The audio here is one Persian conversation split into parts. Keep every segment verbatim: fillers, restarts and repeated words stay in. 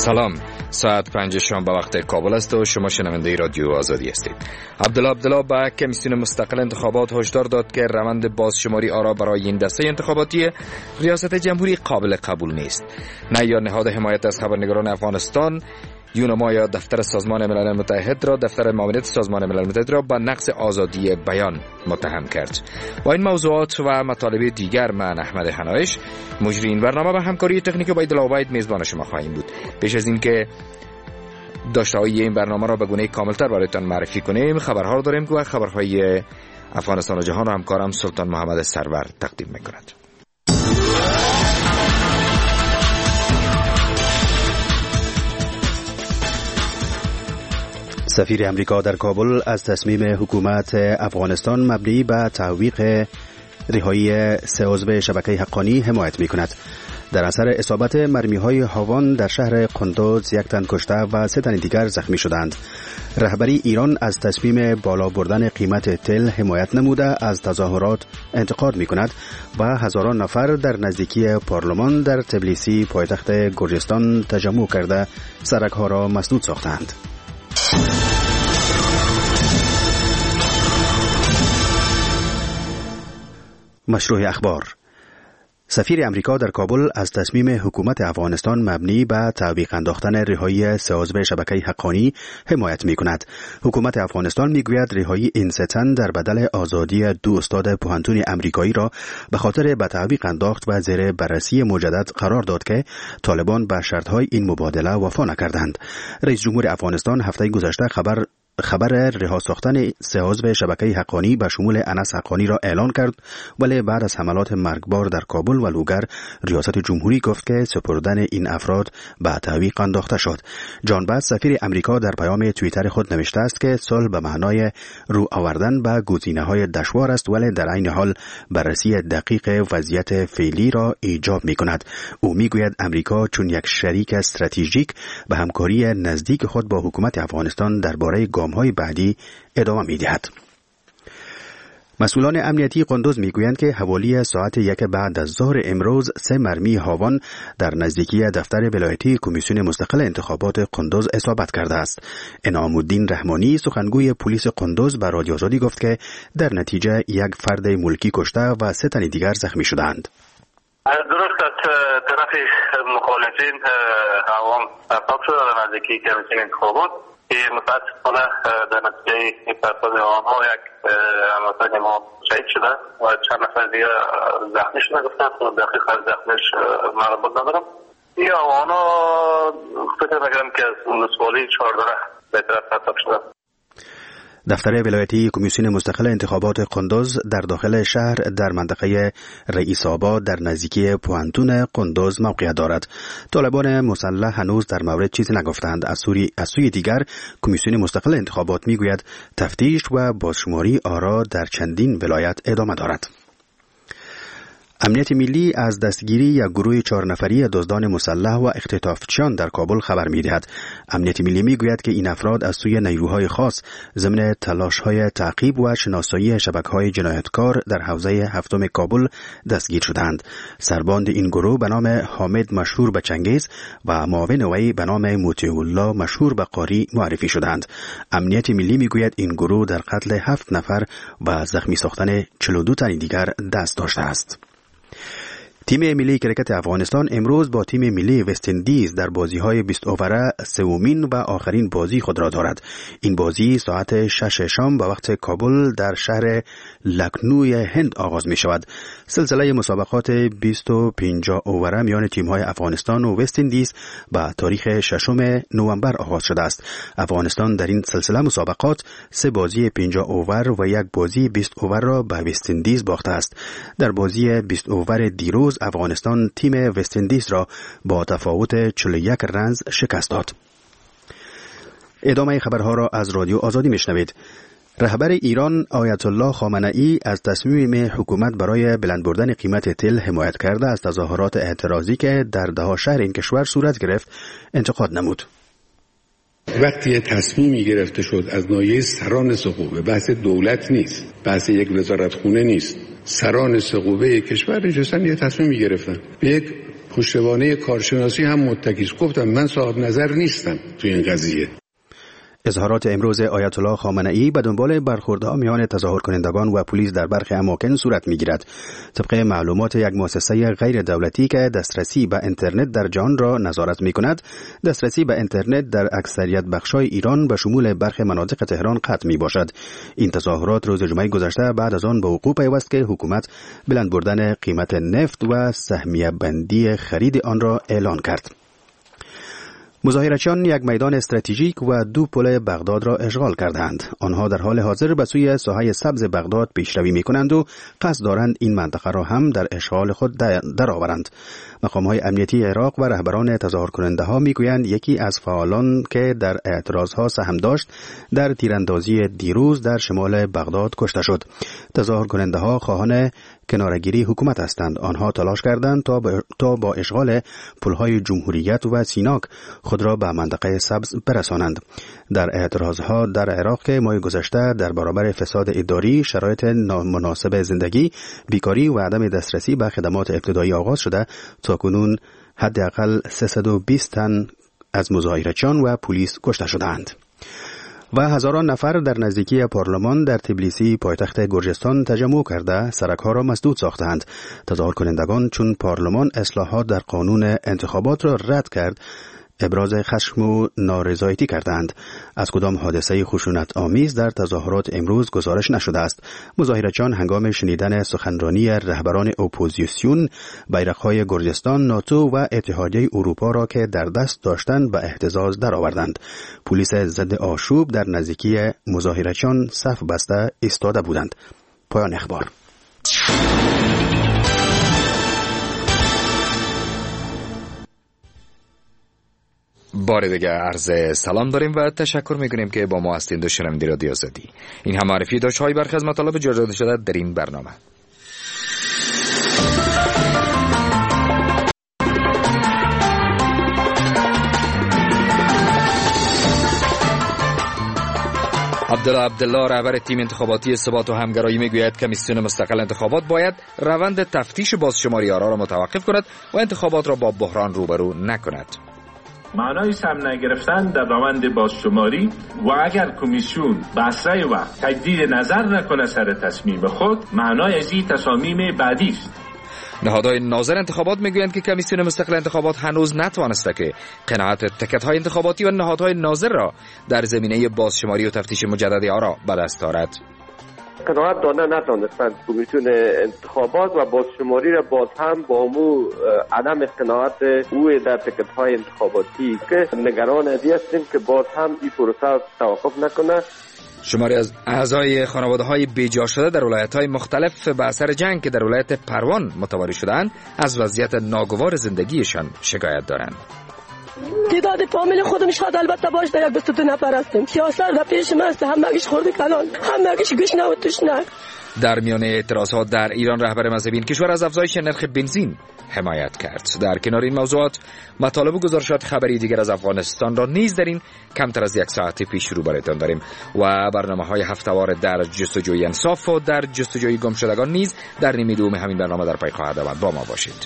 سلام، ساعت پنج شام به وقت کابل است و شما شنونده رادیو آزادی هستید. عبدالله عبدالله با کمیسیون مستقل انتخابات هشدار داد که روند بازشماری آرا برای این دسته انتخاباتی ریاست جمهوری قابل قبول نیست. نه یا نهاد حمایت از خبرنگاران افغانستان یونما یا دفتر سازمان ملل متحد را دفتر معاونت سازمان ملل متحد را به نقض آزادی بیان متهم کرد. با این موضوعات و مطالب دیگر من احمد حنایش مجری این برنامه به همکاری تکنیک باید العبید میزبان شما خواهیم بود. پیش از اینکه داشته‌های این برنامه را به گونه کاملتر برایتان معرفی کنیم، خبرها را داریم که خبرهای افغانستان و جهان را همکارم سلطان محمد سرور تقدیم می‌کند. سفیر امریکا در کابل از تصمیم حکومت افغانستان مبنی بر تعویق رهایی سه عضو شبکه حقانی حمایت می‌کند. در اثر اصابت مرمی‌های هاوان در شهر قندوز یک تن کشته و سه تن دیگر زخمی شدند. رهبری ایران از تصمیم بالا بردن قیمت تل حمایت نموده از تظاهرات انتقاد می‌کند و هزاران نفر در نزدیکی پارلمان در تبلیسی پایتخت گرجستان تجمع کرده سرک‌ها را مسدود ساختند. مشروع اخبار. سفیر امریکا در کابل از تصمیم حکومت افغانستان مبنی بر تعویق انداختن رهایی سه عضو شبکه حقانی حمایت می‌کند. حکومت افغانستان می‌گوید رهایی این سه تن در بدل آزادی دو استاد پوهنتون امریکایی را به خاطر به تعویق انداخت و زیر بررسی مجدد قرار داد که طالبان به شرط‌های این مبادله وفا نکردند. رئیس جمهور افغانستان هفته گذشته خبر خبر رها ساختن سه عضو شبکه حقانی به شمول انس حقانی را اعلان کرد، ولی بعد از حملات مرگبار در کابل و لوگر ریاست جمهوری گفت که سپردن این افراد به تعویق انداخته شد. جان بات سفیر امریکا در پیام توییتر خود نوشته است که صلح به معنای رو آوردن به گزینه‌های دشوار است، ولی در عین حال بررسی دقیق وضعیت فعلی را ایجاب می‌کند. او می‌گوید امریکا چون یک شریک استراتژیک به همکاری نزدیک خود با حکومت افغانستان درباره های بعدی ادامه می‌دهد. مسئولان امنیتی قندوز میگویند که حوالی ساعت یک بعد از ظهر امروز سه مرمی هاوان در نزدیکی دفتر ولایتی کمیسیون مستقل انتخابات قندوز اصابت کرده است. انعام الدین رحمانی سخنگوی پلیس قندوز به رادیو آزادی گفت که در نتیجه یک فرد ملکی کشته و سه تن دیگر زخمی شدند. درست از طرف مخالفین هاوان پاک شده در نزدیکی کمیسیون انتخابات که متاسفانه در نتیجه پرتاب آنها یک هموطن ما شهید شده و چند نفر دیگه زخمی شده. گفتن دقیق از زخمش معلومات ندارم. این آنها فکر نکنم که از نسوالی چهارده به طرف پرتاب شده. دفتر ولایتی کمیسیون مستقل انتخابات قندوز در داخل شهر در منطقه رئیس آباد در نزدیکی پوهنتون قندوز موقعیت دارد. طالبان مسلح هنوز در مورد چیزی نگفتند. از سوی از سوی دیگر کمیسیون مستقل انتخابات میگوید تفتیش و بازشماری آرا در چندین ولایت ادامه دارد. امنیت ملی از دستگیری یک گروه چهار نفری دزدان مسلح و اختطافچیان در کابل خبر می‌دهد. امنیت ملی می‌گوید که این افراد از سوی نیروهای خاص ضمن تلاش‌های تعقیب و شناسایی شبکه‌های جنایتکار در حوزه هفتم کابل دستگیر شدند. سرباند این گروه به نام حامد مشهور به چنگیز و معاون وی به نام مطیع الله مشهور به قاری معرفی شدند. امنیت ملی می‌گوید این گروه در قتل هفت نفر و زخمی ساختن چهل و دو تن دیگر دست داشته است. تیم ملی کرکت افغانستان امروز با تیم ملی وست اندیز در بازی‌های بیست اووره سومین و آخرین بازی خود را دارد. این بازی ساعت شش شام به وقت کابل در شهر لکنوی هند آغاز می شود. سلسله مسابقات بیست و پنج اووره میان تیم‌های افغانستان و وست اندیز با تاریخ ششم نوامبر آغاز شده است. افغانستان در این سلسله مسابقات سه بازی پنج اوور و یک بازی بیست اوور را به وست اندیز باخته است. در بازی بیست اوور دیروز افغانستان تیم وست اندیز را با تفاوت چهل و یک رنز شکست داد. ادامه خبرها را از رادیو آزادی میشنوید. رهبر ایران آیت الله خامنه‌ای از تصمیم حکومت برای بلند بردن قیمت تل حمایت کرده از تظاهرات اعتراضی که در ده‌ها شهر این کشور صورت گرفت انتقاد نمود. وقتی تصمیمی گرفته شد از ناحیه سران سقوبه، بحث دولت نیست، بحث یک وزارتخونه نیست، سران سقوبه کشور نشستن یه تصمیمی گرفتن، به یک پشتوانه کارشناسی هم متکی است. گفتم من صاحب نظر نیستم تو این قضیه. اظهارات امروز آیت الله خامنه‌ای به دنبال برخوردها میان تظاهر کنندگان و پلیس در برخی اماکن صورت میگیرد. طبق معلومات یک مؤسسه غیر دولتی که دسترسی به اینترنت در جهان را نظارت میکند، دسترسی به اینترنت در اکثریت بخش‌های ایران به شمول برخی مناطق تهران قطع می باشد. این تظاهرات روز جمعه گذشته بعد از آن به وقوع پیوست که حکومت بلند بردن قیمت نفت و سهمیه بندی خرید آن را اعلان کرد. مظاهرچیان یک میدان استراتژیک و دو پل بغداد را اشغال کردند. آنها در حال حاضر به سوی ساحه سبز بغداد پیشروی می‌کنند و قصد دارند این منطقه را هم در اشغال خود درآورند. مقام‌های امنیتی عراق و رهبران تظاهر کننده‌ها می‌گویند یکی از فعالان که در اعتراضها سهم داشت در تیراندازی دیروز در شمال بغداد کشته شد. تظاهر کننده‌ها خواهان کناره‌گیری حکومت هستند. آنها تلاش کردند تا با, تا با اشغال پل‌های جمهوریت و سیناک خود را به منطقه سبز برسانند. در اعتراضها در عراق که ماه گذشته در برابر فساد اداری، شرایط نامناسب زندگی، بیکاری و عدم دسترسی به خدمات ابتدایی آغاز شده، تاکنون حداقل سیصد و بیست تن از مظاهرچیان و پلیس کشته شدند. و هزاران نفر در نزدیکی پارلمان در تبلیسی پایتخت گرجستان تجمع کرده سرک‌ها را مسدود ساختند. تظاهر کنندگان چون پارلمان اصلاحات در قانون انتخابات را رد کرد ابراز خشم و نارضایتی کردند. از کدام حادثه خشونت آمیز در تظاهرات امروز گزارش نشده است. مظاهرچیان هنگام شنیدن سخنرانی رهبران اپوزیسیون بیرق‌های گرجستان، ناتو و اتحادیه اروپا را که در دست داشتند به اهتزاز درآوردند. پلیس ضد آشوب در نزدیکی مظاهرچیان صف بسته ایستاده بودند. پایان اخبار. بار دیگه عرض سلام داریم و تشکر میکنیم که با ما هستید و شنونده رادیو آزادی. این هم معرفی داشت های برخی از مطالب جا داده شده در این برنامه. عبدالله عبدالله رهبر تیم انتخاباتی ثبات و همگرایی میگوید کمیسیون مستقل انتخابات باید روند تفتیش بازشماری آرا را متوقف کند و انتخابات را با بحران روبرو نکند. معنای سهم نگرفتن در روند بازشماری و اگر کمیسیون بسره و تجدید نظر نکنه سر تصمیم خود، معنای از این تصامیم بعدی است. نهادهای ناظر انتخابات میگویند که کمیسیون مستقل انتخابات هنوز نتوانسته که قناعت تکت‌های انتخاباتی و نهادهای ناظر را در زمینه بازشماری و تفتیش مجدد آرا به دست آورد. قناعت دانه نتوانستند کمیسیون انتخابات و بازشماری را باز هم با مو عدم قناعت او در تکت‌های انتخاباتی که نگران ازی هستیم که باز هم این پروسه توقف نکنه. شماری از اعضای خانواده‌های بیجا شده در ولایت‌های مختلف به اثر جنگ که در ولایت پروان متواری شدند از وضعیت ناگوار زندگیشان شکایت دارند. تعداد فامیل خودم شاید البته باش در یک بیست و دو نفر هستیم. سیاست در پیش ما است، همگیش خورده کلان، همگیش گشنه و تشنه. در میان اعتراضات در ایران رهبر مذهبی این کشور از افزایش نرخ بنزین حمایت کرد. در کنار این موضوعات مطالب و گزارشات خبری دیگر از افغانستان را نیز در این کمتر از یک ساعت پیش رو براتون داریم و برنامه‌های هفته‌وار در جستجوی انصاف و در جستجوی گمشدگان نیز در نیمه دوم همین برنامه در پی خواهد آمد. با ما باشید.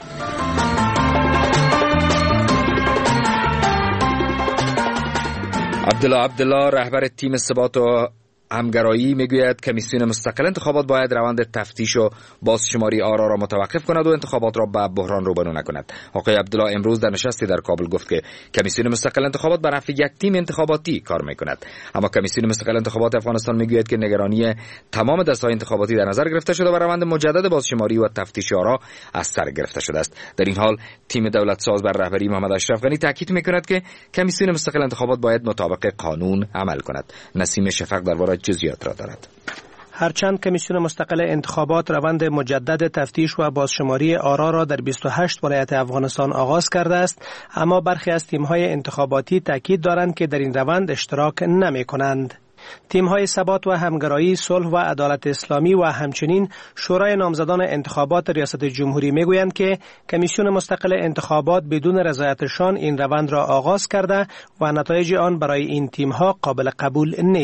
عبدالله عبدالله رهبر تیم ثبات و همگرایی میگوید کمیسیون مستقل انتخابات باید روند تفتیش و بازشماری آرا را متوقف کند و انتخابات را به بحران روبرو نکند. آقای عبدالله امروز در نشستی در کابل گفت که کمیسیون مستقل انتخابات بر نفع یک تیم انتخاباتی کار میکند. اما کمیسیون مستقل انتخابات افغانستان میگوید که نگرانی تمام دسته‌های انتخاباتی در نظر گرفته شده و روند مجدد بازشماری و تفتیش آرا از سر گرفته شده است. در این حال تیم دولت ساز بر رهبری محمد اشرف غنی تاکید میکند که کمیسیون مستقل انتخابات باید مطابق قانون عمل کند. نسیم شفق درباره جزئیات را دارد. هرچند کمیسیون مستقل انتخابات روند مجدد تفتیش و بازشماری آرا را در بیست و هشت ولایت افغانستان آغاز کرده است، اما برخی از تیم‌های انتخاباتی تاکید دارند که در این روند اشتراک نمی‌کنند. تیم‌های ثبات و همگرایی، صلح و عدالت اسلامی و همچنین شورای نامزدان انتخابات ریاست جمهوری میگویند که کمیسیون مستقل انتخابات بدون رضایتشان این روند را آغاز کرده و نتایج آن برای این تیم‌ها قابل قبول نیست.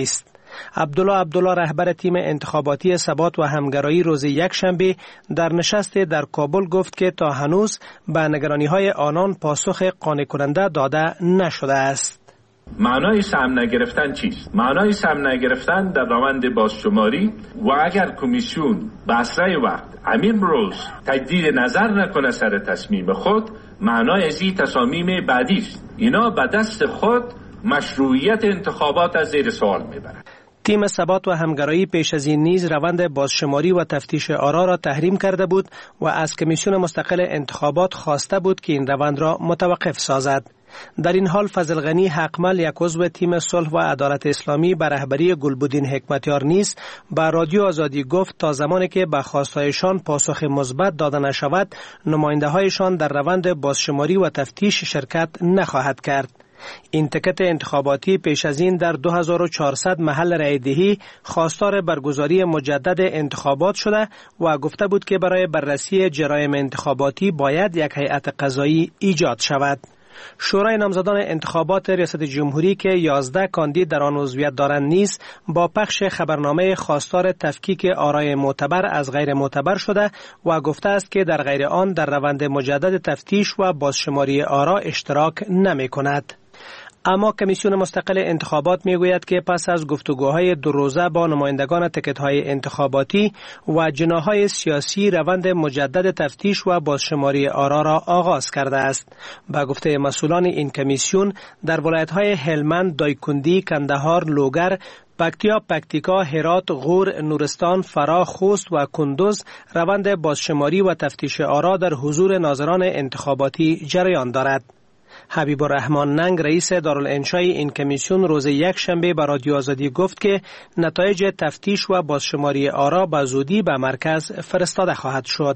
عبدالله عبدالله رهبر تیم انتخاباتی ثبات و همگرایی روز یکشنبه در نشست در کابل گفت که تا هنوز به نگرانی‌های آنان پاسخ قانع کننده داده نشده است. معنای سهم نگرفتن چیست؟ معنای سهم نگرفتن در روند بازشماری و اگر کمیسیون به اسرع وقت همین روز تجدید نظر نکنه سر تصمیم خود، معنای از این تصامیم بعدی است. اینا به دست خود مشروعیت انتخابات از زیر سوال میبرند. تیم ثبات و همگرایی پیش از این نیز روند بازشماری و تفتیش آرا را تحریم کرده بود و از کمیسیون مستقل انتخابات خواسته بود که این روند را متوقف سازد. در این حال فضل غنی حقمل، یک عضو تیم صلح و عدالت اسلامی به رهبری گلبدین حکمتیار نیز به رادیو آزادی گفت تا زمانی که به خواستهایشان پاسخ مثبت داده نشود، نماینده‌هایشان در روند بازشماری و تفتیش شرکت نخواهد کرد. این تکت انتخاباتی پیش از این در دو هزار و چهارصد محل رای دهی خواستار برگزاری مجدد انتخابات شده و گفته بود که برای بررسی جرایم انتخاباتی باید یک هیئت قضایی ایجاد شود. شورای نامزدان انتخابات ریاست جمهوری که یازده کاندید در آن عضویت دارند نیز با پخش خبرنامه خواستار تفکیک آرای معتبر از غیر معتبر شده و گفته است که در غیر آن در روند مجدد تفتیش و بازشماری آرا اشتراک نمی کند. اما کمیسیون مستقل انتخابات میگوید که پس از گفتگوهای دو روزه با نمایندگان تکت‌های انتخاباتی و جناح‌های سیاسی روند مجدد تفتیش و بازشماری آرا را آغاز کرده است. با گفته مسئولان این کمیسیون در ولایت‌های هلمند، دایکندی، کندهار، لوگر، پکتیا، پکتیکا، هرات، غور، نورستان، فرا، خوست و کندوز روند بازشماری و تفتیش آرا در حضور ناظران انتخاباتی جریان دارد. حبیب الرحمن ننگ رئیس دارالانشای این کمیسیون روز یک شنبه به رادیو آزادی گفت که نتایج تفتیش و بازشماری آرا به زودی به مرکز فرستاده خواهد شد.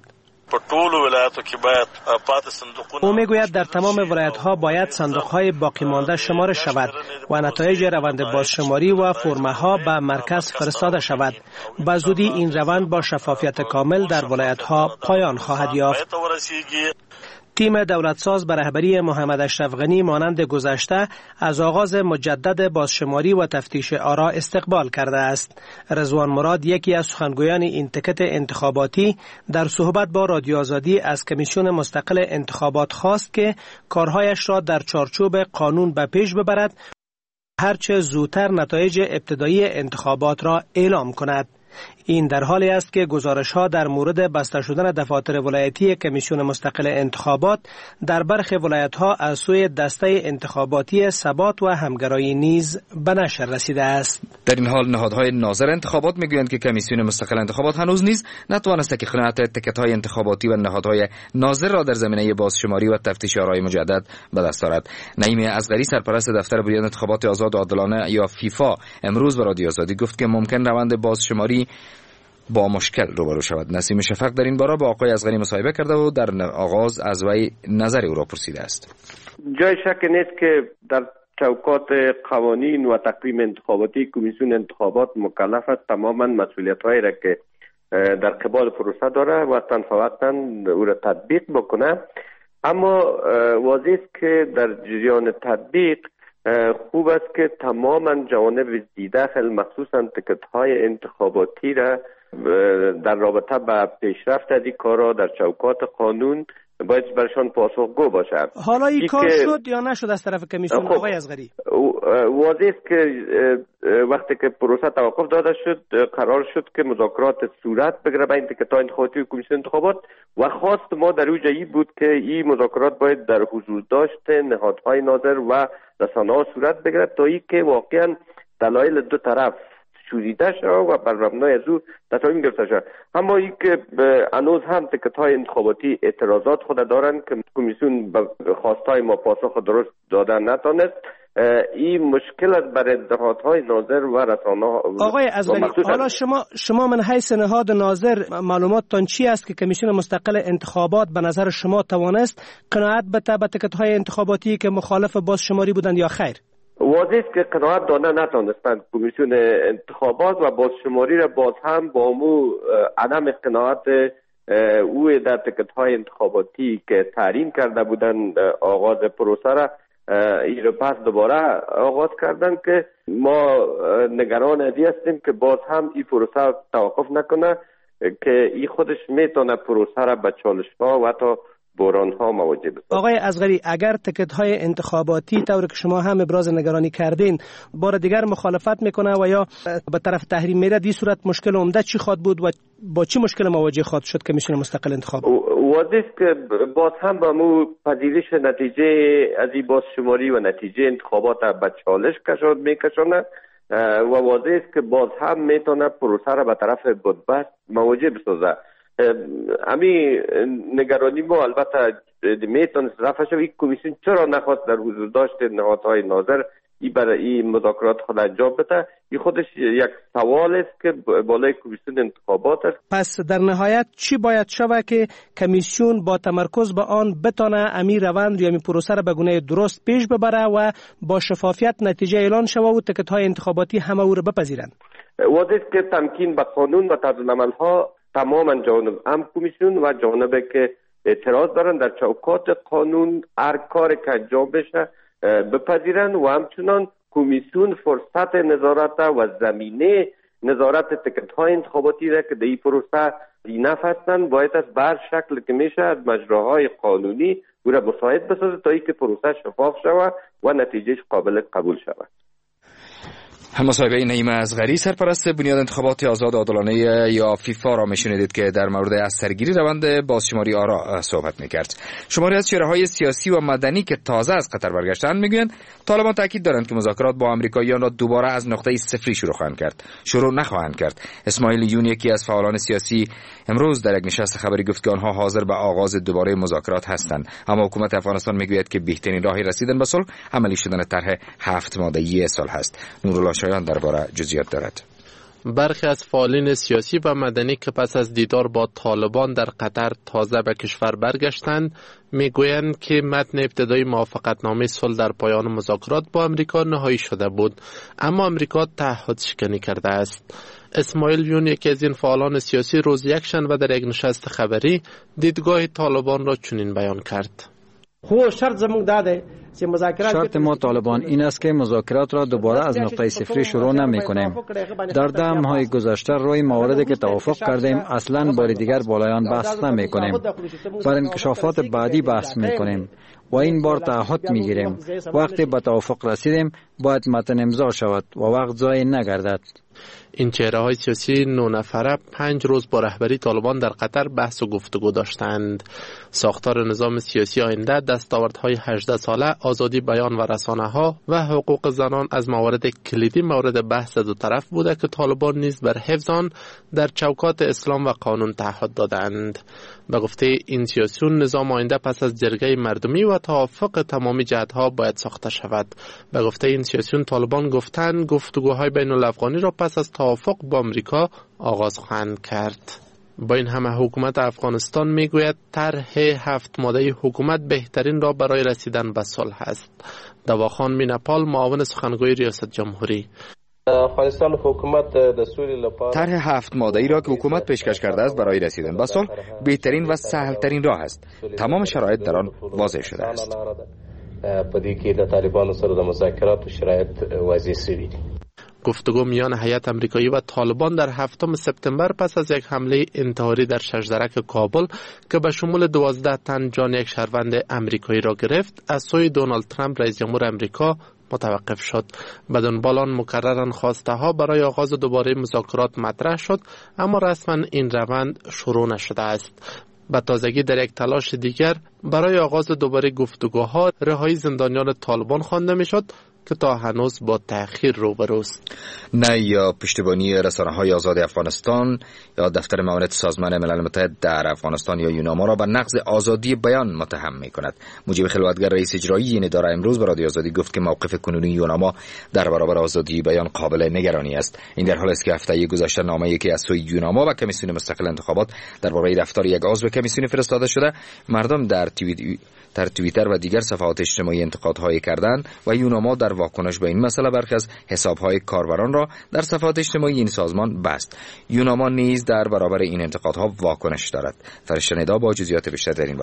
او میگوید در تمام ولایت‌ها باید صندوق‌های باقی مانده شماره شود و نتایج روند بازشماری و فرمه‌ها به مرکز فرستاده شود. به زودی این روند با شفافیت کامل در ولایت‌ها پایان خواهد یافت. تیم دولتساز به رهبری محمد اشرف غنی مانند گذشته از آغاز مجدد بازشماری و تفتیش آرا استقبال کرده است. رضوان مراد، یکی از سخنگویان این تکت انتخاباتی، در صحبت با رادیو آزادی از کمیسیون مستقل انتخابات خواست که کارهایش را در چارچوب قانون به پیش ببرد، هرچه زودتر نتایج ابتدایی انتخابات را اعلام کند. این در حالی است که گزارش‌ها در مورد بسته شدن دفاتر ولایتی کمیسیون مستقل انتخابات در برخی ولایت‌ها از سوی دسته انتخاباتی ثبات و همگرایی نیز به نشر رسیده است. در این حال نهادهای ناظر انتخابات میگویند که کمیسیون مستقل انتخابات هنوز نیز نتوانسته که قناعت تکت‌های انتخاباتی و نهادهای ناظر را در زمینه بازشماری و تفتیش آرای مجدد به دست دارد. نعیم اصغری، سرپرست دفتر بریان انتخابات آزاد و عادلانه یا فیفا، امروز به رادیو آزادی گفت که ممکن روند بازشماری با مشکل روبرو شود. نسیم شفق در این باره با آقای اصغری مصاحبه کرده و در آغاز از وی نظر او را پرسیده است. جای شک نیست که در چوکات قوانین و تقویم انتخاباتی کمیسیون انتخابات مکلف است تماما مسئولیت‌هایی را که در قبال پروسه داره و تنفوقتا او را تطبیق بکنه. اما واضح است که در جریان تطبیق خوب است که تماما جوانب دیده مخصوصا تکت‌های انتخاباتی را در رابطه با پیشرفت از این کارا در چوکات قانون باید برشان پاسخگو باشد. حالا این کار شد یا نشد از طرف کمیسیون آقای اصغری؟ واضح است که وقتی که پروسه توقف داده شد قرار شد که مذاکرات صورت بگیره بین تکت‌های انتخاباتی و کمیسیون انتخابات و خواست ما در اوج این بود که این مذاکرات باید در حضور داشت نهادهای ناظر و رسانه‌ها صورت بگیرد تا ای که واقعا دلایل دو طرف شوریده شد و بر مبنای از او تصمیم گرفته شد. اما ای که هنوز هم تکت‌های انتخاباتی اعتراضات خود دارند که کمیسیون به خواستهای ما پاسخ درست دادن نتانست، این مشکل است برای نهادهای ناظر و رسانه‌ها. آقای اصغری، حالا شما شما من حیث نهاد ناظر معلوماتتان چی است که کمیسیون مستقل انتخابات به نظر شما توانست قناعت بده به تکت‌های انتخاباتی که مخالف بازشماری بودند یا خیر؟ واضح است که قناعت داده نتانستند کمیسیون انتخابات و بازشماری را باز هم با مو عدم قناعت او در تکت‌های انتخاباتی که تحریم کرده بودند آغاز پروسه را این رو پس دوباره آغاز کردن که ما نگران ازی هستیم که باز هم این پروسه توقف نکنه که این خودش میتونه پروسه را به چالش ها و حتی بحران ها مواجه بسازه. آقای اصغری، اگر تکت های انتخاباتی طور که شما هم ابراز نگرانی کردین بار دیگر مخالفت میکنه و یا به طرف تحریم میره، دی صورت مشکل عمده چی خواهد بود و با چی مشکل مواجه خواهد شد کمیسیون مستقل انتخابات؟ واضح است که باز هم با مو پذیرش نتیجه از این بازشماری و نتیجه انتخابات به چالش کشاند میکشانه و واضح است که باز هم میتونه پروسه را به طرف بدبخت مواجه بسازه. امی نگرانی ما البته میتونست رفع شد. این کمیسیون چرا نخواست در حضور داشت نهادهای ناظر ای برای این مذاکرات خود انجام بده؟ این خودش یک سوال است که بالای کمیسیون انتخابات است. پس در نهایت چی باید شود که کمیسیون با تمرکز به آن بتانه امی روند یا امی پروسه را به گونه درست پیش ببره و با شفافیت نتیجه اعلان شود و تکت های انتخاباتی همه او را بپذیرند؟ واضح است که تمکین به قانون و طرز عمل ها تماما جانب هم کمیسیون و جانبه که اعتراض دارن در چوکات قانون هر کار که انجام بشه بپذیرن و همچنان کمیسیون فرصت نظارت و زمینه نظارت تکت های انتخاباتی را که در این پروسه نفستن باید از بر شکل که میشه از مجراهای قانونی او را مساعد بسازه تا اینکه پروسه شفاف شود و نتیجهش قابل قبول شود. مصاحبه نعیم اصغری، سرپرست بنیاد انتخابات آزاد عادلانه یا فیفا را میشنیدید که در مورد از سرگیری روند بازشماری آرا صحبت میکرد. شماری از چهره‌های سیاسی و مدنی که تازه از قطر برگشتند میگویند طالبان تاکید دارند که مذاکرات با آمریکاییان را دوباره از نقطه صفری شروع خواهند کرد. شروع نخواهند کرد. اسماعیل یون، یکی از فعالان سیاسی، امروز در یک نشست خبری گفت که آنها حاضر به آغاز دوباره مذاکرات هستند، اما حکومت افغانستان میگوید که بهترین راهی رسیدن به صلح عملی شدن طرح هفت ماده‌ای صلح است. نورالله شایان درباره جزئیات دارد. برخی از فعالین سیاسی و مدنی که پس از دیدار با طالبان در قطر تازه به کشور برگشتند میگویند که متن ابتدایی موافقتنامه صلح در پایان مذاکرات با امریکا نهایی شده بود، اما امریکا تعهد شکنی کرده است. اسماعیل یون، یکی از این فعالان سیاسی، روز یکشنبه در یک نشست خبری دیدگاه طالبان را چنین بیان کرد. شرط ما طالبان این است که مذاکرات را دوباره از نقطه صفری شروع نمی کنیم. در دهم های گذشته روی مواردی که توافق کردیم اصلا بار دیگر بالایان بحث نمی کنیم. بر انکشافات بعدی بحث می کنیم و این بار تعهد می گیریم وقتی به توافق رسیدیم باید متن امضا شود و وقت ضایع نگردد. این چهره های سیاسی نه نفره پنج روز با رهبری طالبان در قطر بحث و گفتگو داشتند. ساختار نظام سیاسی آینده، دستاوردهای هجده ساله، آزادی بیان و رسانه ها و حقوق زنان از موارد کلیدی مورد بحث دو طرف بوده که طالبان نیز بر حفظ آن در چوکات اسلام و قانون تعهد دادند. به گفته این سیاسیون نظام آینده پس از جرگه مردمی و توافق تمامی جهت‌ها باید ساخته شود. به گفته این سیاسیون طالبان گفتند گفتگوهای بین الافغانی را پس از توافق با امریکا آغاز خواهند کرد. با این همه حکومت افغانستان میگوید طرح هفت ماده حکومت بهترین را برای رسیدن به صلح است. دواخان مینپال، معاون سخنگوی ریاست جمهوری: افغانستان حکومت طرح هفت ماده‌ای را که حکومت پیشکش کرده است برای رسیدن به صلح بهترین و سهل‌ترین راه است. تمام شرایط در آن واضح شده است. پدې کې د طالبانو سره د مذاکراتو شرایط واضح شوي دي. گفتگو میان هیئت امریکایی و طالبان در هفتم سپتامبر پس از یک حمله انتحاری در ششدرک کابل که به شمول دوازده تن جان یک شهروند امریکایی را گرفت از سوی دونالد ترامپ رئیس جمهور امریکا متوقف شد. به دنبال آن مکرراً خواسته ها برای آغاز دوباره مذاکرات مطرح شد، اما رسما این روند شروع نشده است. به تازگی در یک تلاش دیگر برای آغاز دوباره گفتگوها رهایی زندانیان طالبان خوانده میشد که تا هنوز با تأخیر روبروست. نه یا پشتیبانی رسانه‌های آزاد افغانستان یا دفتر معاونت سازمان ملل متحد در افغانستان یا یوناما را به نقض آزادی بیان متهم می‌کند. مجیب خلوتگر، رئیس اجرایی این اداره، امروز به رادیو آزادی گفت که موقف کنونی یوناما در برابر آزادی بیان قابل نگرانی است. این در حالی است که هفته گذشته نامه‌ای که از سوی یوناما و کمیسیون مستقل انتخابات درباره رفتار یک عضو کمیسیون فرستاده شده، مردم در توییت در توییتر و دیگر صفحات اجتماعی انتقادهای کردند و یوناما در واکنش به این مسئله برخی از حساب‌های کاربران را در صفحات اجتماعی این سازمان بست. یوناما نیز در برابر این انتقادها واکنش دارد. فرشته ندا با جزئیات بیشتر در این باره.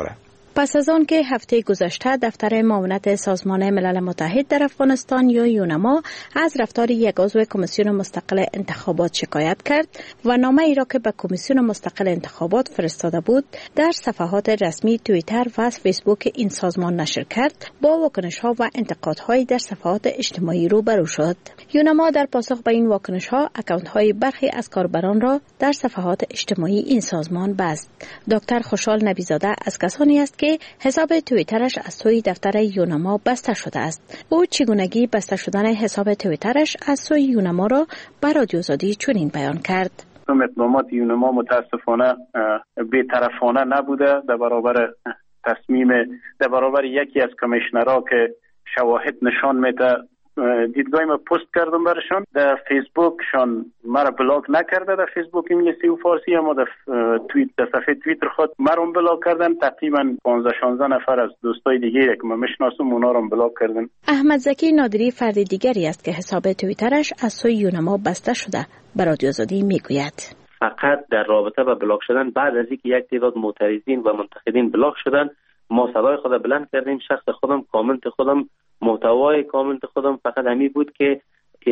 پس از آن که هفته گذشته دفتر معاونت سازمان ملل متحد در افغانستان یا یونما از رفتار یک عضو کمیسیون مستقل انتخابات شکایت کرد و نامه ای را که به کمیسیون مستقل انتخابات فرستاده بود در صفحات رسمی توییتر و فیسبوک این سازمان نشر کرد، با واکنش‌ها و انتقادهای در صفحات اجتماعی روبرو شد. یونما در پاسخ به این واکنش‌ها اکانت‌های برخی از کاربران را در صفحات اجتماعی این سازمان بست. دکتر خوشحال نبیزاده از کسانی است که حساب توییترش از سوی دفتر یونما بسته شده است. او چگونگی بسته شدن حساب توییترش از سوی یونما را به رادیو آزادی چنین بیان کرد: اقدامات یونما متاسفانه بی‌طرفانه نبوده در برابر تصمیم در برابر یکی از کمیشنرها که شواهد نشان میده. دیدگاه ما پست کردم برشان در فیسبوکشان، مرا بلاک نکرده در فیسبوک انگلیسی و فارسی، اما در توییت در صفحه توییتر خود مرا بلاک کردن. تقریبا پانزده شانزده نفر از دوستای دیگه که من میشناسم اونا رو بلاک کردن. احمد زکی نادری فرد دیگری است که حساب توییترش از سوی یونما بسته شده. به رادیو آزادی میگوید: فقط در رابطه با بلاک شدن بعد از اینکه یک تعداد معترضین و منتقدین بلاک شدن، ما صدای خود بلند کردیم. شخص خودم، کامنت خودم، محتوای کامنت خودم فقط همین بود که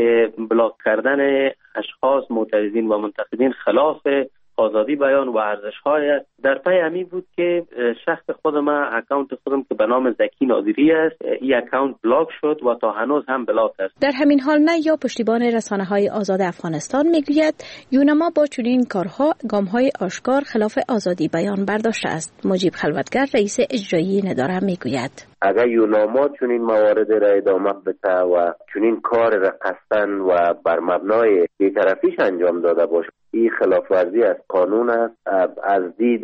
بلاک کردن اشخاص معترضین و منتقدین خلاف آزادی بیان و ارزش‌های است. در پی همین بود که شخص خودم، اکانت خودم که به نام زکی نادری است، این اکانت بلاک شد و تا هنوز هم بلاک است. در همین حال نه یا پشتیبان رسانه‌های آزاد افغانستان میگوید یونما با چنین کارها گام‌های آشکار خلاف آزادی بیان برداشته است. مجیب خلوتگر رئیس اجرایی نداره میگوید: اگر یونما چنین موارد را ادامه بده و چنین کار را قصداً و بر مبنای بی‌طرفیش انجام داده باشه، این خلاف ورزی از قانون است. از دید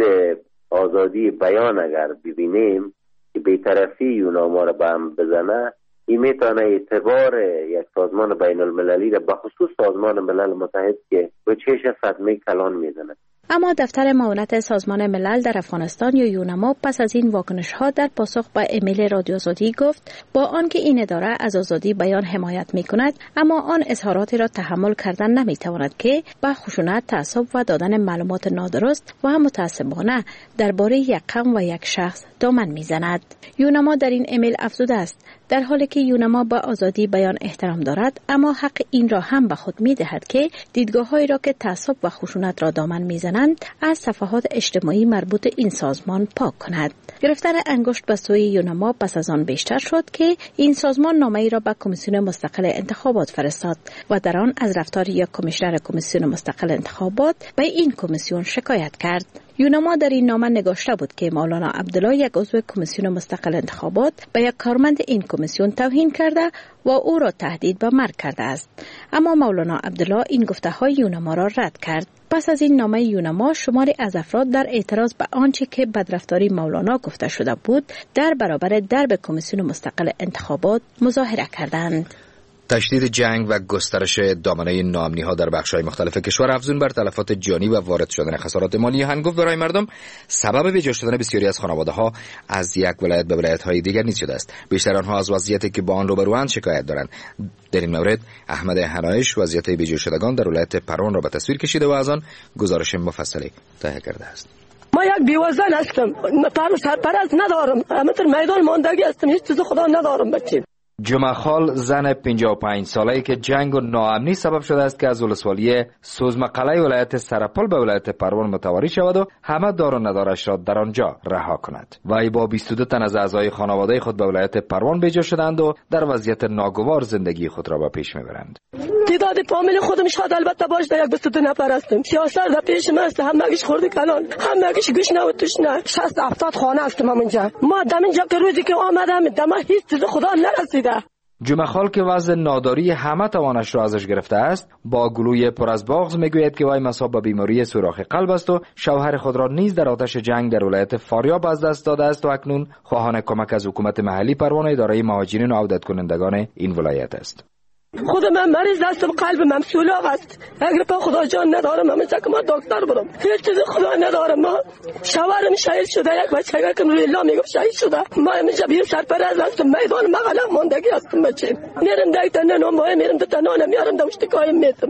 آزادی بیان اگر ببینیم که بی‌طرفی یونما را به هم بزنه، این میتونه اعتبار یک سازمان بین المللی را به خصوص سازمان ملل متحد که به چش صدمه کلان میزنه. اما دفتر معاونت سازمان ملل در افغانستان یا یونما پس از این واکنش‌ها در پاسخ به ایمیل رادیو آزادی گفت با آنکه این اداره از آزادی بیان حمایت می‌کند، اما آن اظهاراتی را تحمل کردن نمی‌تواند که به خشونت، تعصب و دادن معلومات نادرست و متعصبانه درباره یک قوم و یک شخص دامن می‌زند. یونما در این ایمیل افزوده است در حالی که یونما با آزادی بیان احترام دارد، اما حق این را هم به خود می‌دهد که دیدگاه‌هایی را که تعصب و خشونت را دامن می‌زنند از صفحات اجتماعی مربوط این سازمان پاک کند. گرفتن انگشت به سوی یونما پس از آن بیشتر شد که این سازمان نامه‌ای را به کمیسیون مستقل انتخابات فرستاد و در آن از رفتار یک کمیشنر کمیسیون مستقل انتخابات به این کمیسیون شکایت کرد. یونما در این نامه نگاشته بود که مولانا عبدالله، یک عضو کمیسیون مستقل انتخابات، به یک کارمند این کمیسیون توهین کرده و او را تهدید به مرگ کرده است. اما مولانا عبدالله این گفته‌های یونما را رد کرد. پس از این نامه یونما شماری از افراد در اعتراض به آنچه که بدرفتاری مولانا گفته شده بود در برابر درب کمیسیون مستقل انتخابات مظاهره کردند. تشدید جنگ و گسترش دامنه ناامنی‌ها در بخش‌های مختلف کشور افزون بر تلفات جانی و وارد شدن خسارات مالی هنگفت برای مردم سبب ویجا شدن بسیاری از خانواده‌ها از یک ولایت به ولایت‌های دیگر نیز شده است. بیشتر آنها از وضعیتی که با آن روبروند شکایت دارند. در این مورد احمد هنایش وضعیت ویجا شدگان در ولایت پروان را به تصویر کشیده و از آن گزارش مفصلی تهیه کرده است. ما یک بیوزن هستم، پر سرپرست ندارم، همتر میدان ماندگی هستم، هیچ چیز خدا ندارم بچه. جمعه خال زن پنجاه و پنج ساله‌ای که جنگ و ناامنی سبب شده است که از ولسوالی سوزمقلعه ولایت سرپل به ولایت پروان متواری شود و همه دار و ندارش را در آنجا رها کند. وی با بیست و دو تن از اعضای خانواده خود به ولایت پروان بیجا شدند و در وضعیت ناگوار زندگی خود را به پیش میبرند. تعداد فامیل خودم شاید البته باش در یک بیست و دو نفر هستم. سیاست در پیش من است، همگیش خورده کلان، همگیش گوش نه و توش نه. شصت هفتاد خانه هستم همونجا. ما دمینجا که روزی که آمدم دما هیچ چیز خدا نرسیده. جمعه خال که وضع ناداری همه توانش را ازش گرفته است، با گلوی پر از بغض میگوید که وی مصاب به بیماری سوراخ قلب است و شوهر خود را نیز در آتش جنگ در ولایت فاریاب از دست داده است و اکنون خواهان کمک از حکومت محلی پروان اداره مهاجرین و عودت کنندگان این ولایت است. خود من مریض هستم، قلب من سولاق است. اگر پا خدا جان ندارم همه چک ما دکتر برم، هیچ چیز خدا ندارم. ما شوهرم شهید شده، یک بچه که روی الله میگفت شهید شده. ما همینجا بیر سرپرست هستم، میدان مغلق ماندگی هستم بچه. میرم دیگه تنه نام باید میرم تا تنانه میارم دوشتی کایم میتم.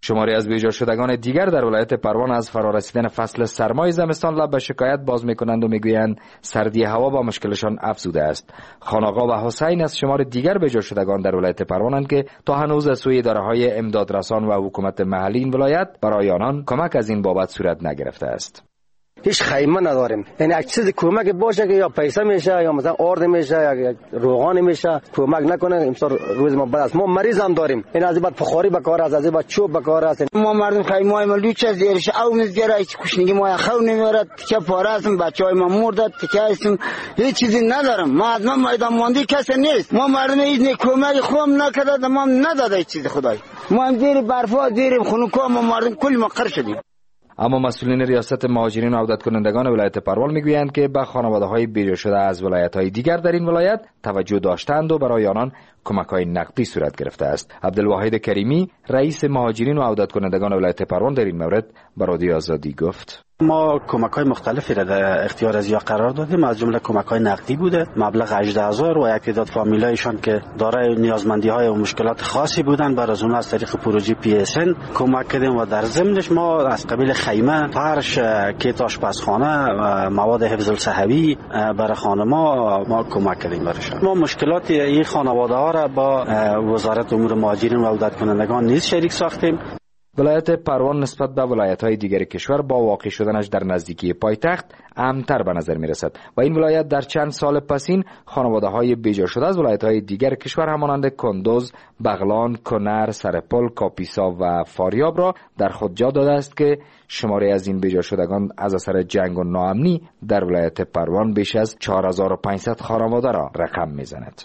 شماری از بیجا شدگان دیگر در ولایت پروان از فرارسیدن فصل سرمای زمستان لب به شکایت باز میکنند و میگویند سردی هوا با مشکلشان افزوده است. خانآقا و حسین از شمار دیگر بیجا شدگان در ولایت پروانند که تا هنوز از سوی اداره‌های امدادرسان و حکومت محلی این ولایت برای آنان کمک از این بابت صورت نگرفته است. هیچ خیمه نداریم، یعنی یک چیز کمک باشه که یا پیسه میشه یا مثلا آرد میشه یا روغان میشه کمک نکنه امسال روز ما بد است. ما مریض هم داریم، این از بعد فخاری بکار است، از بعد چوب بکار است. ما مردم خیمه های ملو چه زیرش او میگیره، هیچ کشنگی ما خو نمیاره، تکه پاره هستیم، بچهای ما مرده تکه هستیم، هیچ چیزی ندارم. ما از ما میدان ماندی کسی نیست، ما مردم هیچ کمک خوام نکرده، ما نداده هیچ چیز خدای. ما هم زیر برفا زیر خنوکا ما مردم کل ما قر شدیم. اما مسئولین ریاست مهاجرین و عودت کنندگان ولایت پروان میگویند که به خانواده‌های بیجا شده از ولایت‌های دیگر در این ولایت توجه داشتند و برای آنان کمک‌های نقدی صورت گرفته است. عبدالواحد کریمی رئیس مهاجرین و عودت کنندگان ولایت پروان در این مورد به رادیو آزادی گفت: ما کمک‌های مختلفی را در اختیار از یا قرار دادیم، از جمله کمک‌های نقدی بوده مبلغ هجده هزار و یک تعداد فامیلایشان که دارای نیازمندی‌های و مشکلات خاصی بودند بر از اونها از طریق پروژه پی اس ان کمک کردیم و در ضمنش ما از قبیل خیمه، فرش، کیت آشپزخانه و مواد حفظ الصحوی برای خانم‌ها ما کمک کردیم برایشان. ما مشکلات این خانواده‌ها را با وزارت امور مهاجرین و عودت کنندگان نیز شریک ساختیم. ولایت پروان نسبت به ولایت‌های دیگر کشور با واقع شدنش در نزدیکی پایتخت امن‌تر به نظر می‌رسد و این ولایت در چند سال پسین خانواده‌های بیجا شده از ولایت‌های دیگر کشور همانند کندوز، بغلان، کنر، سرپل، کاپیسا و فاریاب را در خود جا داده است که شماری از این بیجا شدگان از اثر جنگ و ناامنی در ولایت پروان بیش از چهار هزار و پانصد خانواده را رقم می‌زند.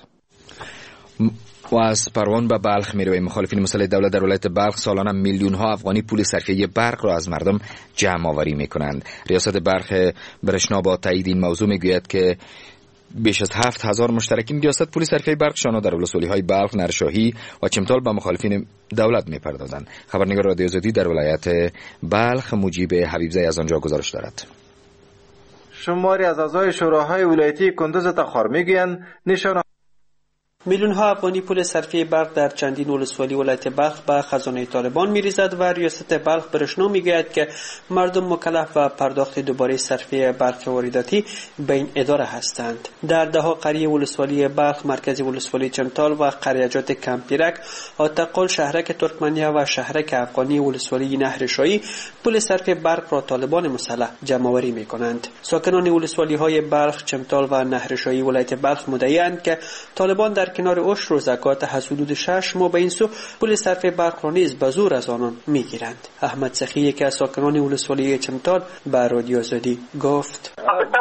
و از پروان به بلخ میرویم. مخالفین مسلح دولت در ولایت بلخ سالانه میلیون ها افغانی پول صرفه برق را از مردم جمع آوری میکنند. ریاست برق برشنا با تایید این موضوع میگوید که بیش از هفت هزار مشترکین ریاست پول صرفه برقشان در ولسوالی های بلخ، نرشاهی و چمتال به مخالفین دولت میپردازند. خبرنگار رادیو آزادی در ولایت بلخ مجیب حبیبزی از آنجا گزارش دارد. شماری از اعضای شوراهای ولایتی کندوز تخار میگویند نشانه میلیون ها افغانی پول صرفه برق در چندین ولسوالی ولایت بلخ به خزانه طالبان میریزد و ریاست بلخ برشنا میگوید که مردم مکلف و پرداخت دوباره صرفه برق وارداتی به این اداره هستند. در ده ها قریه ولسوالی بلخ، مرکز ولسوالی چمتال و قریجات کمپیرک، آتقل، شهرک ترکمنیه و شهرک افغانی ولسوالی نهرشاهی پول صرفه برق را طالبان مسلح جمع آوری میکنند. ساکنان ولسوالی های بلخ، چمتال و نهرشاهی ولایت بلخ مدعی‌اند که طالبان در کنار عشر و زکات از حدود شش ماه به این سو پول صرفه برق را نیز به زور از آنان میگیرند. احمد سخی که از ساکنان ولسوالی چمتال به رادیو آزادی گفت: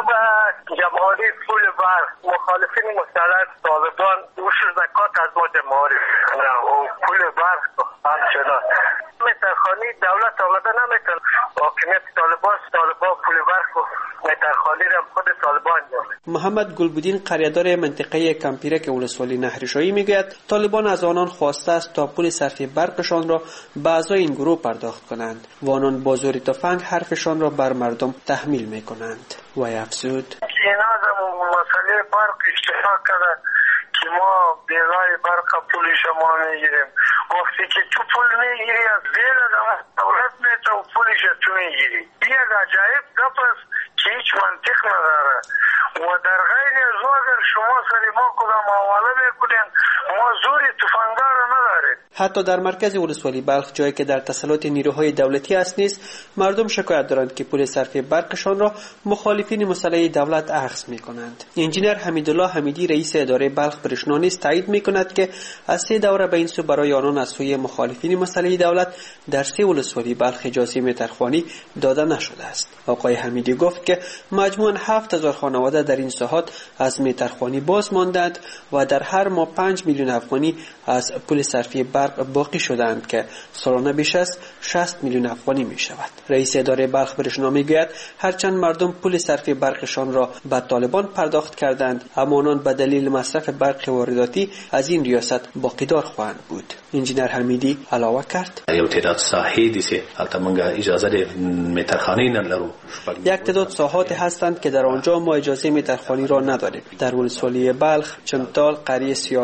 جمعآوری پول برق مخالفین مسلح طالبان عشر زکات از ما جمعآوری میکنه و پول برق همچنان مترخانی دولت آمده نمیتونه حاکمیت طالبان طالبان پول برق و مترخانی را خود طالبان داره. محمد گلبودین قریه‌دار منطقه کمپیرک ولسوالی نهرشاهی میگوید طالبان از آنان خواسته است تا پول صرفه برقشان را به اعضای این گروه پرداخت کنند و آنان با زور تفنگ حرفشان را بر مردم تحمیل میکنند. و افزود: اینا در مسئله برق اشتراک کرده که ما بیرای برق پول شما میگیریم. گفتی که تو پول میگیری از زیر دولت میتو پولش تو میگیری. یک عجایب گپ است که هیچ منطق نداره و در غیر از او اگر شما سری ما کدام حواله میکنین ما زوری تفنگدار نداریم. حتی در مرکز ولسوالی بلخ جایی که در تسلط نیروهای دولتی است نیز مردم شکایت دارند که پول صرفه برقشان را مخالفین مسلح دولت اخذ میکنند. انجینر حمیدالله حمیدی رئیس اداره بلخ برشنا نیز تایید میکند که از سه دوره به این سو برای آنان از سوی مخالفین مسلح دولت در سه ولسوالی بلخ اجازه مترخوانی داده نشده است. آقای حمیدی گفت که مجموعاً هفت هزار خانواده در این ساحات از مترخوانی باز ماندند و در هر ماه پنج میلیون افغانی از پول صرفه برق باقی شدند که سالانه بیش از شصت میلیون افغانی می شود. رئیس اداره بلخ برشنا میگوید هرچند مردم پول صرفه برقشان را به طالبان پرداخت کردند اما آنان به دلیل مصرف برق وارداتی از این ریاست باقیدار خواهند بود. انجینر حمیدی علاوه کرد: یو تعداد ساحې دي چې البته موږ اجازه د مترخانې نه لرو. یک تعداد ساحات هستند که در آنجا ما اجازه مترخوانی را نداریم. در ولسوالی بلخ، چمتال، قریه سیاگل، شهر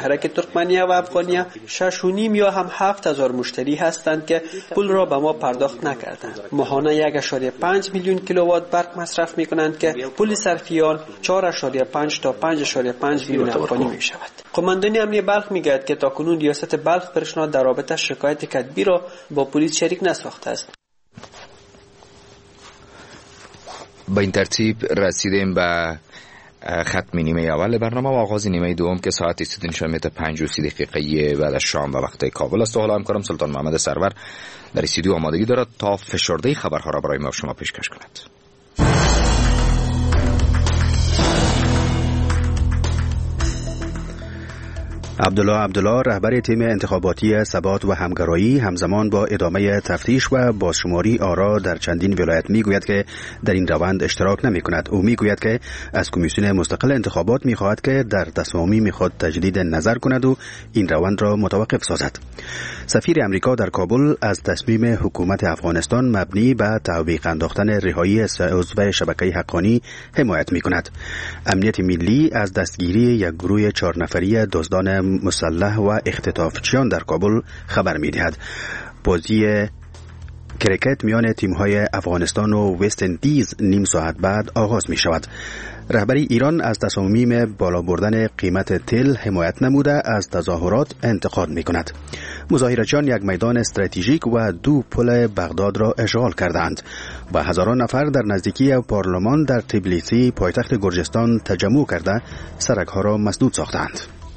شهرک ترکمنیه و افغانیه شش و نیم یا هم هفت هزار مشتری هستند که پول را به ما پرداخت نکردند. ماهانه یک و پنج میلیون کیلووات برق مصرف میکنند که پول صرفی آن چهار و پنج تا پنج و پنج میلیون افغانی می شود. قماندانی امنیه بلخ میگوید که تاکنون ریاست بلخ پیشنهاد در رابطه شکایت کتبی را با پلیس شریک نساخته است. با این ترتیب رسیدیم به ختم نیمه اول برنامه و آغاز نیمه دوم که ساعت است نشان میده پنج و سی دقیقه بعد از شام و وقت کابل است. حالا همکارم سلطان محمد سرور در استودیو آمادگی دارد تا فشرده خبرها را برای ما شما پیشکش کند. عبدالله عبدالله رهبر تیم انتخاباتی ثبات و همگرایی همزمان با ادامه تفتیش و بازشماری آرا در چندین ولایت میگوید که در این روند اشتراک نمی کند. او میگوید که از کمیسیون مستقل انتخابات میخواهد که در تصامیم خود تجدید نظر کند و این روند را متوقف سازد. سفیر امریکا در کابل از تصمیم حکومت افغانستان مبنی بر تعویق انداختن رهایی عضو شبکه حقانی حمایت میکند. امنیت ملی از دستگیری یک گروه چهار نفری دزدان مسلح و اختطافچیان در کابل خبر می‌دهد. بازی کرکت میان تیم‌های افغانستان و وست اندیز نیم ساعت بعد آغاز می‌شود. رهبری ایران از تصامیم بالا بردن قیمت تل حمایت نموده از تظاهرات انتقاد می‌کند. مظاهرچیان یک میدان استراتژیک و دو پل بغداد را اشغال کردند و هزاران نفر در نزدیکی پارلمان در تبلیسی پایتخت گرجستان تجمع کرده سرک‌ها را مسدود ساختند.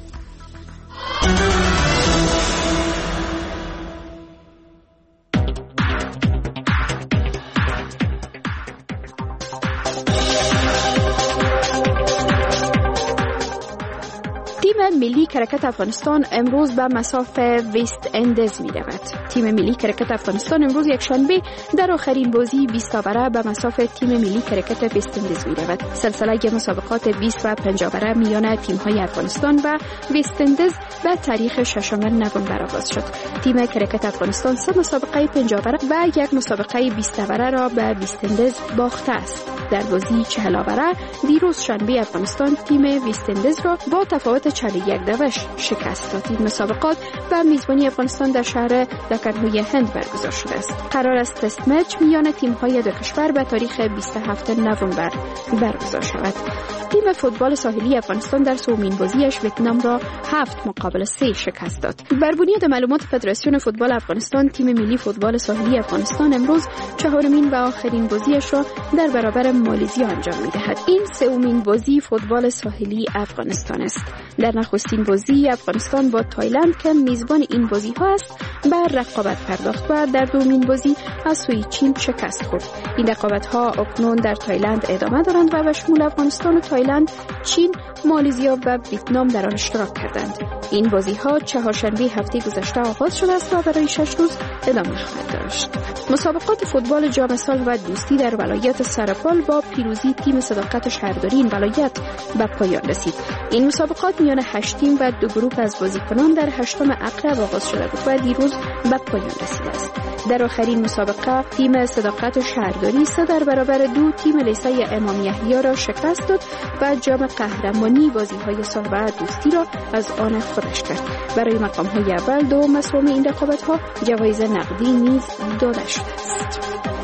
تیم ملی کرکت افغانستان امروز به مساف وست اندز می رود. تیم ملی کرکت افغانستان امروز یک شنبه در آخرین بازی بیست آوره به مساف تیم ملی کرکت وست اندز می رود. سلسله مسابقات بیست و پنج آوره میان تیم های افغانستان و وست اندز به تاریخ ششم نوامبر آغاز شد. تیم کرکت افغانستان سه مسابقه پنج آوره و یک مسابقه بیست آوره را به وست اندز باخته است. در بازی چهل آوره دیروز شنبه افغانستان تیم وست اندز را با تفاوت چهل و یک دوش شکست داد. این مسابقات به میزبانی افغانستان در شهر دکنهوی هند برگزار شده است. قرار است تست مچ میان تیم‌های دو کشور به تاریخ بیست و هفتم نوامبر برگزار شود. تیم فوتبال ساحلی افغانستان در سومین بازیش ویتنام را هفت مقابل سه شکست داد. بر بنیاد معلومات فدراسیون فوتبال افغانستان تیم ملی فوتبال ساحلی افغانستان امروز چهارمین و آخرین بازیش را در برابر مالزی انجام می‌دهد. این سومین بازی فوتبال ساحلی افغانستان است. در نخستین بازی افغانستان با تایلند که میزبان این بازی‌ها است بر رقابت پرداخت و در دومین بازی از سوی چین شکست خورد. این رقابت‌ها اکنون در تایلند ادامه دارند و به شمول افغانستان و تایلند، چین، مالزیا و ویتنام در آن اشتراک کردند. این بازی‌ها چهارشنبه هفته گذشته آغاز شده است و برای شش روز ادامه خواهد داشت. مسابقات فوتبال جام سال و دوستی در ولایت سرپال با پیروزی تیم صداقت شهرداری این ولایت به پایان رسید. این مسابقات میان هشت تیم و دو گروه از بازیکنان در هشتم اقرب آغاز شده بود و دیروز به پایان رسیده است. در آخرین مسابقه تیم صداقت شهرداری سه در برابر دو تیم لیسه امام یحیی را شکست داد و جام قهرمانی بازی‌های سال و دوستی را از آن خودش کرد. برای مقام‌های اول دو مسوم این رقابت‌ها جوایز نقدی نیز داده شده است.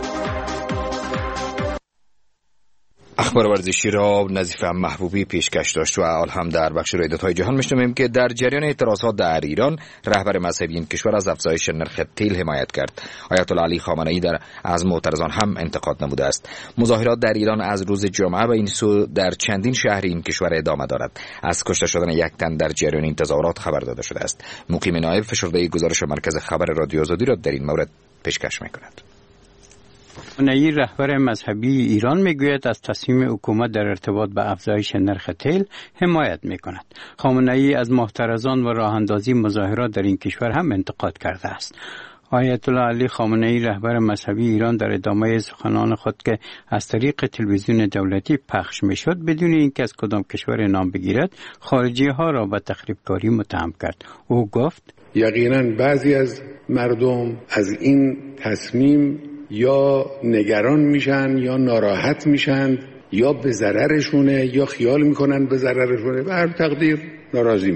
اخبار ورزشی را نظیف محبوبی پیشکش داشت و حال هم در بخش رویدادهای جهان میشنویم که در جریان اعتراضات در ایران رهبر مذهبی این کشور از افزایش نرخ تیل حمایت کرد. آیت الله علی خامنه‌ای در از معترضان هم انتقاد نموده است. مظاهرات در ایران از روز جمعه به این سو در چندین شهر این کشور ادامه دارد. از کشته شدن یک تن در جریان این تظاهرات خبر داده شده است. مقیم نایب فشرده گزارش مرکز خبر رادیو آزادی را در این مورد پیشکش می‌کند. خامنه‌ای رهبر مذهبی ایران میگوید از تصمیم حکومت در ارتباط به افزایش نرخ تیل حمایت میکند. خامنه‌ای از معترضان و راه اندازی مظاهرات در این کشور هم انتقاد کرده است. آیت الله علی خامنه‌ای رهبر مذهبی ایران در ادامه سخنان خود که از طریق تلویزیون دولتی پخش میشد بدون اینکه از کدام کشور نام بگیرد خارجی ها را به تخریبکاری متهم کرد. او گفت یقینا بعضی از مردم از این تصمیم یا نگران میشن یا ناراحت میشن یا به ضررشونه یا خیال میکنن به ضررشونه و هر تقدیر ناراضی میشن.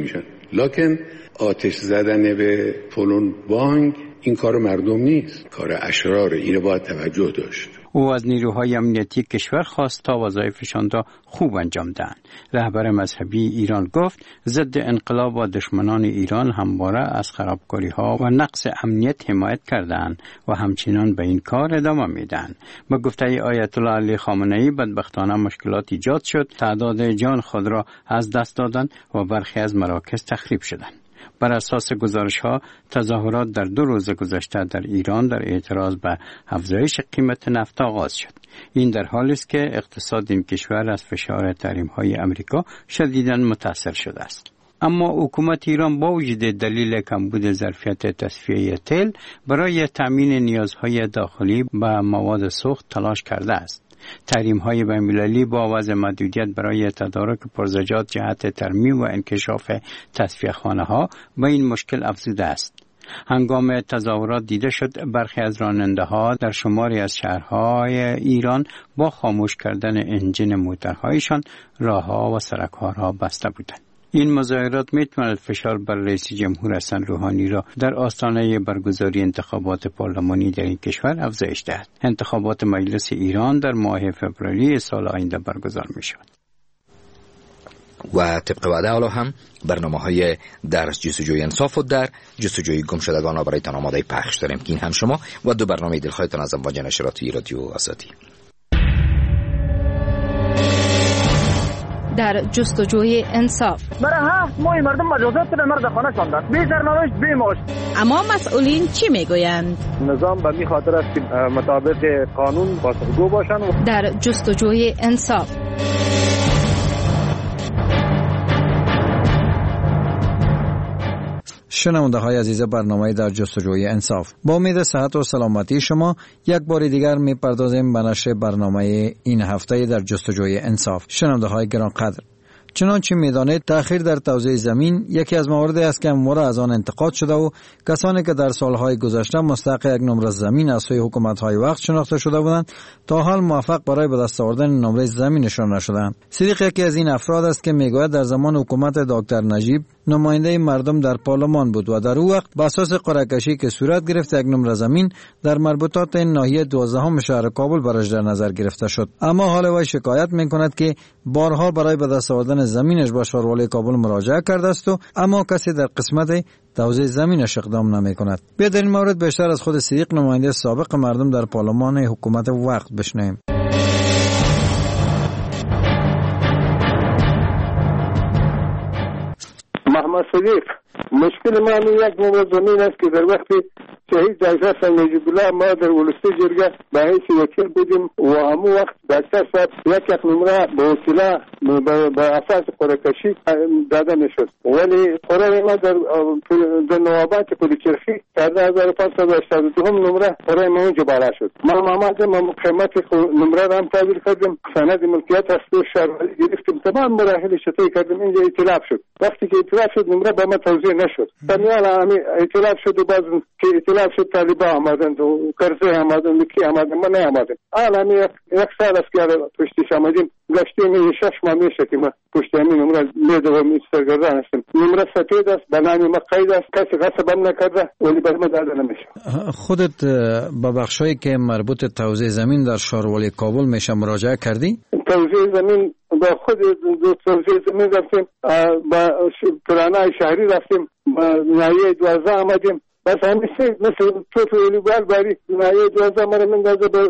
لکن آتش زدن به فلان بانک این کار مردم نیست، کار اشرار. اینو باید توجه داشت. او از نیروهای امنیتی کشور خواست تا وظایفشان را خوب انجام دهند. رهبر مذهبی ایران گفت ضد انقلاب و دشمنان ایران همواره از خرابکاری‌ها و نقص امنیت حمایت کردند و همچنان به این کار ادامه میدهند. با گفته آیت الله علی خامنه‌ای بدبختانه مشکلات ایجاد شد، تعداد جان خود را از دست دادند و برخی از مراکز تخریب شدند. بر اساس گزارش‌ها تظاهرات در دو روز گذشته در ایران در اعتراض به افزایش قیمت نفت آغاز شد. این در حالی است که اقتصاد این کشور از فشار تحریم‌های آمریکا شدیداً متاثر شده است. اما حکومت ایران با وجود دلیل کمبود ظرفیت تصفیه تیل برای تامین نیازهای داخلی به مواد سوخت تلاش کرده است. تحریم‌های بین‌المللی با وضع محدودیت برای تدارک پرزجاج جهت ترمیم و انکشاف تصفیه‌خانه‌ها به این مشکل افزوده است. هنگام تظاهرات دیده شد برخی از راننده‌ها در شماری از شهرهای ایران با خاموش کردن انجین موتورهایشان راه‌ها و سرک‌ها را بسته بودند. این مظاهرات می‌تواند فشار بر رئیس جمهور حسن روحانی را در آستانه برگزاری انتخابات پارلمانی در این کشور افزایش دهد. انتخابات مجلس ایران در ماه فوریه سال آینده برگزار می‌شود. و طبق وعده حالا هم برنامه‌های در جستجوی انصاف و در جستجوی گمشدگان را برایتان آماده پخش داریم که این هم شما و دو برنامه دلخواهتان از امواج نشراتی رادیو آزادی. در جستجوی انصاف. برای هفت ماه مردم مجازات به مرد خانه شاندن، بی سرنوشت بی معاش. اما مسئولین چی میگویند؟ نظام به می خاطر است که مطابق قانون پاسخگو باشند. در جستجوی انصاف. شنونده های عزیز برنامه در جستجوی انصاف، با امید صحت و سلامتی شما یک بار دیگر می پردازیم به نشر برنامه این هفته در جستجوی انصاف. شنونده های گرانقدر، چنانچه می‌دانید تأخیر در توزیع زمین یکی از مواردی است که همواره از آن انتقاد شده و کسانی که در سالهای گذشته مستحق یک نمره زمین از سوی حکومت‌های وقت شناخته شده بودند تا حال موفق برای به دست آوردن نمره زمینشان نشدند. صدیق یکی از این افراد است که میگوید در زمان حکومت دکتر نجیب نماینده مردم در پارلمان بود و در او وقت به اساس قرعه کشی که صورت گرفت یک نمره زمین در مربوطات ناحیه دوازدهم شهر کابل برش در نظر گرفته شد. اما حال وی شکایت می‌کند که بارها برای به دست آوردن زمینش به شاروالی کابل مراجعه کرده است و اما کسی در قسمت توزیع زمینش اقدام نمی‌کند. به در این مورد بیشتر از خود صدیق نماینده سابق مردم در پارلمان حکومت وقت بشنویم. محمد صدیق، مشکل ما یک نمره زمین است که در وقتی شهید جایزه نجیب الله ما در ولستی جرگه به حیث وکیل بودیم و همون وقت دکتر صاحب یک یک نمره به وسیله به اساس قرعه کشی داده میشد، ولی قرعه ما در در نوابات پلیچرخی در هزار و پانصد و هشتاد و دو نمره قرعه ما اونجا بالا شد. ما محمد ما قیمت نمره را هم تعبیر کردیم، سند ملکیت از دو شهروندی گرفتیم، تمام مراحل شطحی کردیم، اینجا اطلاف شد. وقتی که اطلاف شد نمره به ما توزیع نشد. دمیال همی اطلاف شد و باز که اطلاف شد طالبا آمدند و کرزه آمدند و کی آمدند، ما نه آمدیم. حالا همی یک سال است که پشتیش آمدیم، گشتیم شش ماه میشه که ما پشت همین نمره میدویم سرگردان هستیم. نمره سفید است، به نام ما قید است، کسی غصب هم نکرده ولی بر ما داده نمیشه. خودت به بخشایی که مربوط توزیع زمین در شاروالی کابل میشه مراجعه کردی؟ توزیع زمین با خود توزیع زمین رفتیم، با پلانای شهری رفتیم، ناحیه دوازده آمدیم، بس همیشه مثل تو تولی بار باری ناحیه دوازده مرا مندازه به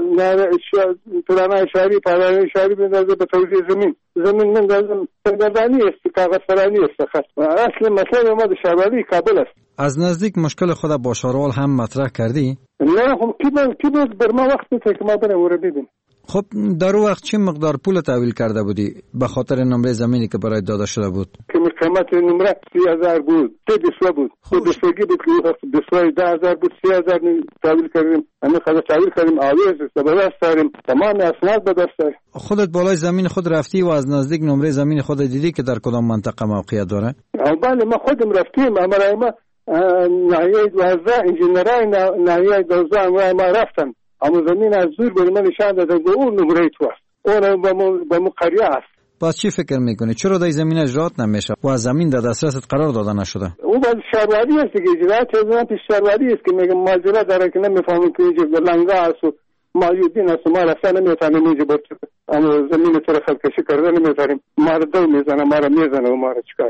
پلانای شهری، پلانای شهری مندازه به توزیع زمین. زمین مندازه سرگردانی است، کاغذ فرانی است. خاص اصل مسئله ما در شهروالی کابل است. از نزدیک مشکل خود با شاروال هم مطرح کردی؟ نه، هم کی کی بر ما وقت میته که ما بریم و ببینیم. خب در وقت چه مقدار پول تحویل کرده بودی به خاطر نمره زمینی که برای داده شده بود؟ که قیمت نمره سی هزار بود، سه دسوه بود، سه دسوگی بود که دسوه ده هزار بود، سی هزار تحویل کردیم، همین خدا تحویل کردیم، آویز است، به دست داریم، تمام اسناد به دست داریم. خودت بالای زمین خود رفتی و از نزدیک نمره زمین خود دیدی که در کدام منطقه موقعیت داره؟ بله، ما خودم رفتیم، اما ما ناحیه دوازده انجینرای ناحیه دوازده ما رفتن، اما زمین از دور برای من نشان دادن که اون نمره تو است، اون به مو قریه است. پس چی فکر میکنی چرا در زمین اجرات نمیشه و از زمین در دسترست قرار داده نشده؟ او باز شهروندی است که اجرات از پیش شهروندی است که میگه ماجرا داره که نمیفهمیم که اینجا لنگا است و مایودین است ما رفتن نمیتونیم اینجا برد اما زمین طرف خلکشی کرده نمیتونیم ما رو دو میزنه ما رو میزنه و ما رو چکار.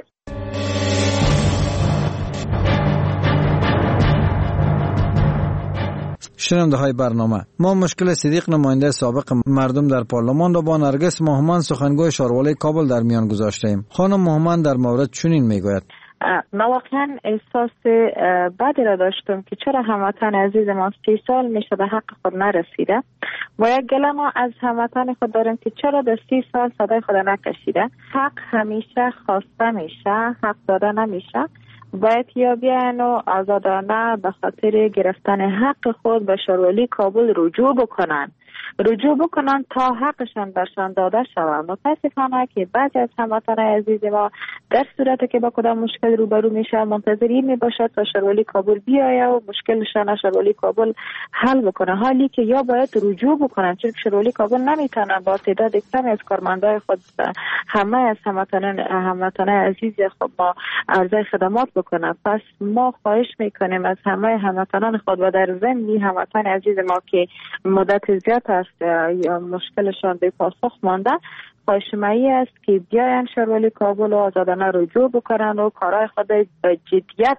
شنونده های برنامه، ما مشکل صدیق نماینده سابق مردم در پارلمان را با نرگس مهمند سخنگوی شاروالی کابل در میان گذاشتیم. خانم مهمند در مورد چنین میگوید: من واقعا احساس بدی را داشتم که چرا هموطن عزیز ما سی سال میشه به حق خود نرسیده و یک گله ما از هموطن خود داریم که چرا در سی سال صدای خود نکشیده. حق همیشه خواسته میشه، حق داده نمیشه. باید یا بیان و آزادانه به خاطر گرفتن حق خود به شاروالی کابل رجوع بکنن رجوع بکنن تا حقشان برشان داده شود. متاسفانه که بعضی از هموطنان عزیز ما در صورتی که با کدام مشکل روبرو میشه منتظر این میباشد تا شاروالی کابل بیاید و مشکلشان شاروالی کابل حل بکنه، حالی که یا باید رجوع بکنن چون شاروالی کابل نمیتونه با تعداد کمی از کارمندای خود همه از هموطنان هموطنان عزیز خود ما عرضه خدمات بکنه. پس ما خواهش میکنیم از همه هموطنان خود و در ضمن هموطن عزیز ما که مدت زیاد است یا مشکلشان به پاسخ مانده، خواهش مایی است که بیاین شاروالی کابل و آزادانه رجوع بکنن و کارهای خود به جدیت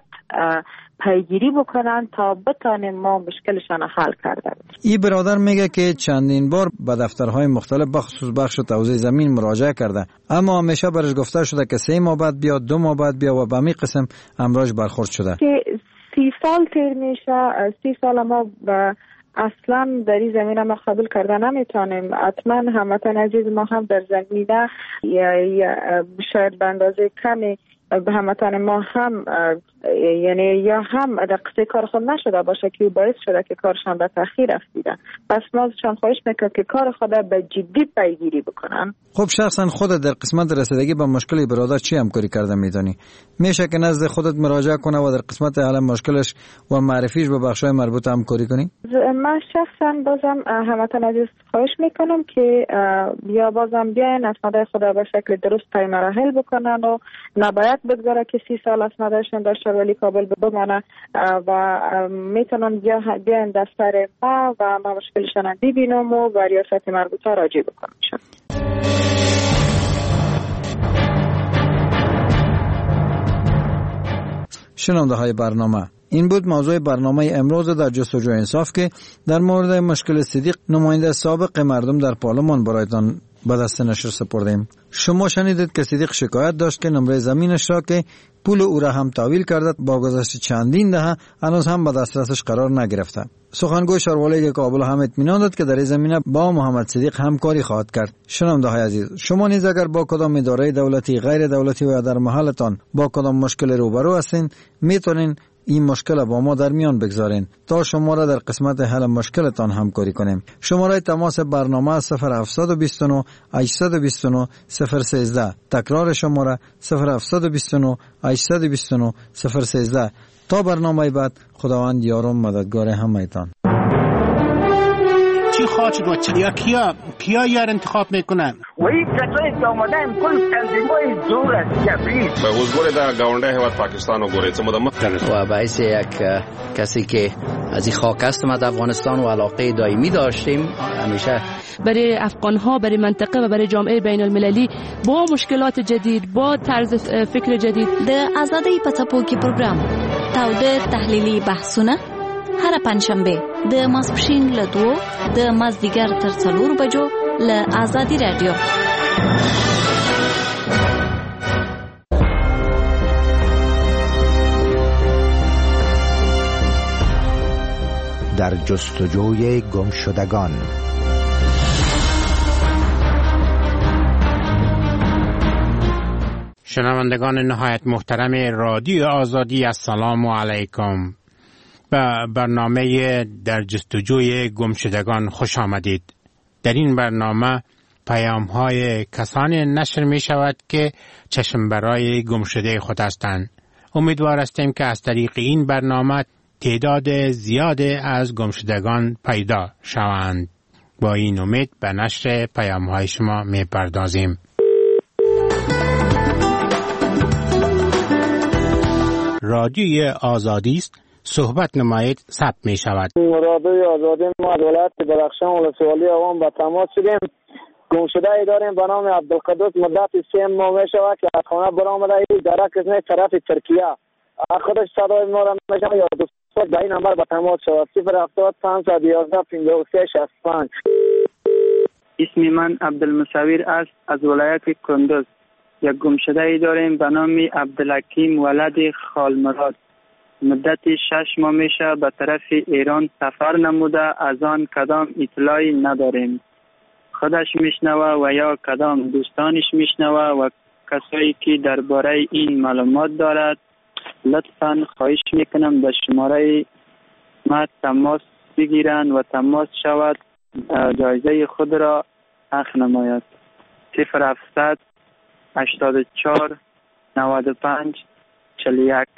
پیگیری بکنن تا بتانیم ما مشکلشان حل کرده. این برادر میگه که چندین بار به دفترهای مختلف بخصوص بخش توزیع زمین مراجعه کرده اما همیشه برش گفته شده که سه ماه بعد بیا، دو ماه بعد بیا و به می قسم امراج برخورد شده. که سی سال تیر میشه، سی سال ما به اصلا در این زمینه ما قبول کرده نمیتونیم. حتما هموطن عزیز ما هم در زمینه یا, یا شاید به اندازه کمی به هموطن ما هم یعنی یا هم در قصه کار خود نشده باشه که باعث شده که کارشان به تأخیر افتیده. پس ما چون خواهش میکنم که کار خود به جدی پیگیری بکنن. خب شخصا خودت در قسمت رسیدگی به مشکل برادر چی همکاری کرده میدانی؟ میشه که نزد خودت مراجعه کنه و در قسمت حل مشکلش و معرفیش به بخشای مربوطه همکاری کنی؟ من شخصا بازم هموطن عزیز خواهش میکنم که بیا بازم بیاین اسناد خود به شکل درست طی مراحل بکنن و نباید بگذاره که سی سال اسنادشون در شاروالی کابل بمانه و میتونن بیاین دفتر ما و ما مشکلشان ببینم و با ریاست مربوطه راجع بکنم. شنونده های برنامه، این بود موضوع برنامه امروز در جستجوی انصاف که در مورد مشکل صدیق نماینده سابق مردم در پارلمان برایتان به دست نشر سپردیم. شما شنیدید که صدیق شکایت داشت که نمره زمینش را که پول او را هم تحویل کرده با گذشت چندین دهه هنوز هم به دسترسش قرار نگرفته. سخنگوی شاروالی کابل هم اطمینان داد که در این زمینه با محمد صدیق همکاری خواهد کرد. شنونده های عزیز، شما نیز اگر با کدام اداره دولتی، غیر دولتی و یا در محلتان با کدام مشکل روبرو هستین میتونین این مشکل با ما در میان بگذارین تا شما را در قسمت حل مشکلتان همکاری کنیم. شماره تماس برنامه صفر هفت دو نه هشت دو نه صفر یک سه. تکرار شماره صفر هفت دو نه هشت دو نه صفر یک سه. تا برنامه بعد، خداوند یار و مددگار همه‌تان. چی خواهد شد یا کیا کیا یار انتخاب میکنن و این کسایی که آمدن کل تنظیمای زور است کفری به وزگوری در گاونده هیواد پاکستان و گوری چمودم و باعث یک کسی که از این خاک هستم از افغانستان و علاقه دائمی داشتیم همیشه برای افغانها، برای منطقه و برای جامعه بین المللی با مشکلات جدید، با طرز فکر جدید. د آزادۍ په څپو کې پروګرام تاوده تحلیلي بحثونه هر پنځشنبه د ماسپښین له دوه د مازدیګر تر څلور بجو له آزادي رادیو. در جستجوی گمشدگان. شنوندگان نهایت محترم رادیو آزادی، السلام علیکم. به برنامه در جستجوی گمشدگان خوش آمدید. در این برنامه پیام های کسانی نشر می شود که چشم برای گمشده خود هستند. امیدوار هستیم که از طریق این برنامه تعداد زیادی از گمشدگان پیدا شوند. با این امید به نشر پیام های شما می پردازیم. رادیوی آزادی است. صحبت نمایید ثبت می شود. رادیوی آزادی ما از ولایت بدخشان ولسوالی عوام به تماس شدیم. گمشده ای داریم به نام عبدالقدوس، مدت سه ماه می شود که از خانه برآمده ای درک از طرف ترکیه. خودش صدای ما را میشنوه یا دوست به این نمبر به تماس شود. صفر هفتاد پانصد یازده پنجاه و سه شصت و پنج. اسم من عبدالمصور است از ولایت کندوز. یک گمشده ای داریم به نام عبدالحکیم ولد خالمراد. مدت شش ماه میشه به طرف ایران سفر نموده، از آن کدام اطلاعی نداریم. خودش میشنوه و یا کدام دوستانش میشنوه و کسایی که درباره این معلومات دارد لطفاً خواهش میکنم به شماره ما تماس بگیرند و تماس شود جایزه خود را اخذ نماید. صفر هفتصد هشتاد و چهار نود و پنج چهل و یک.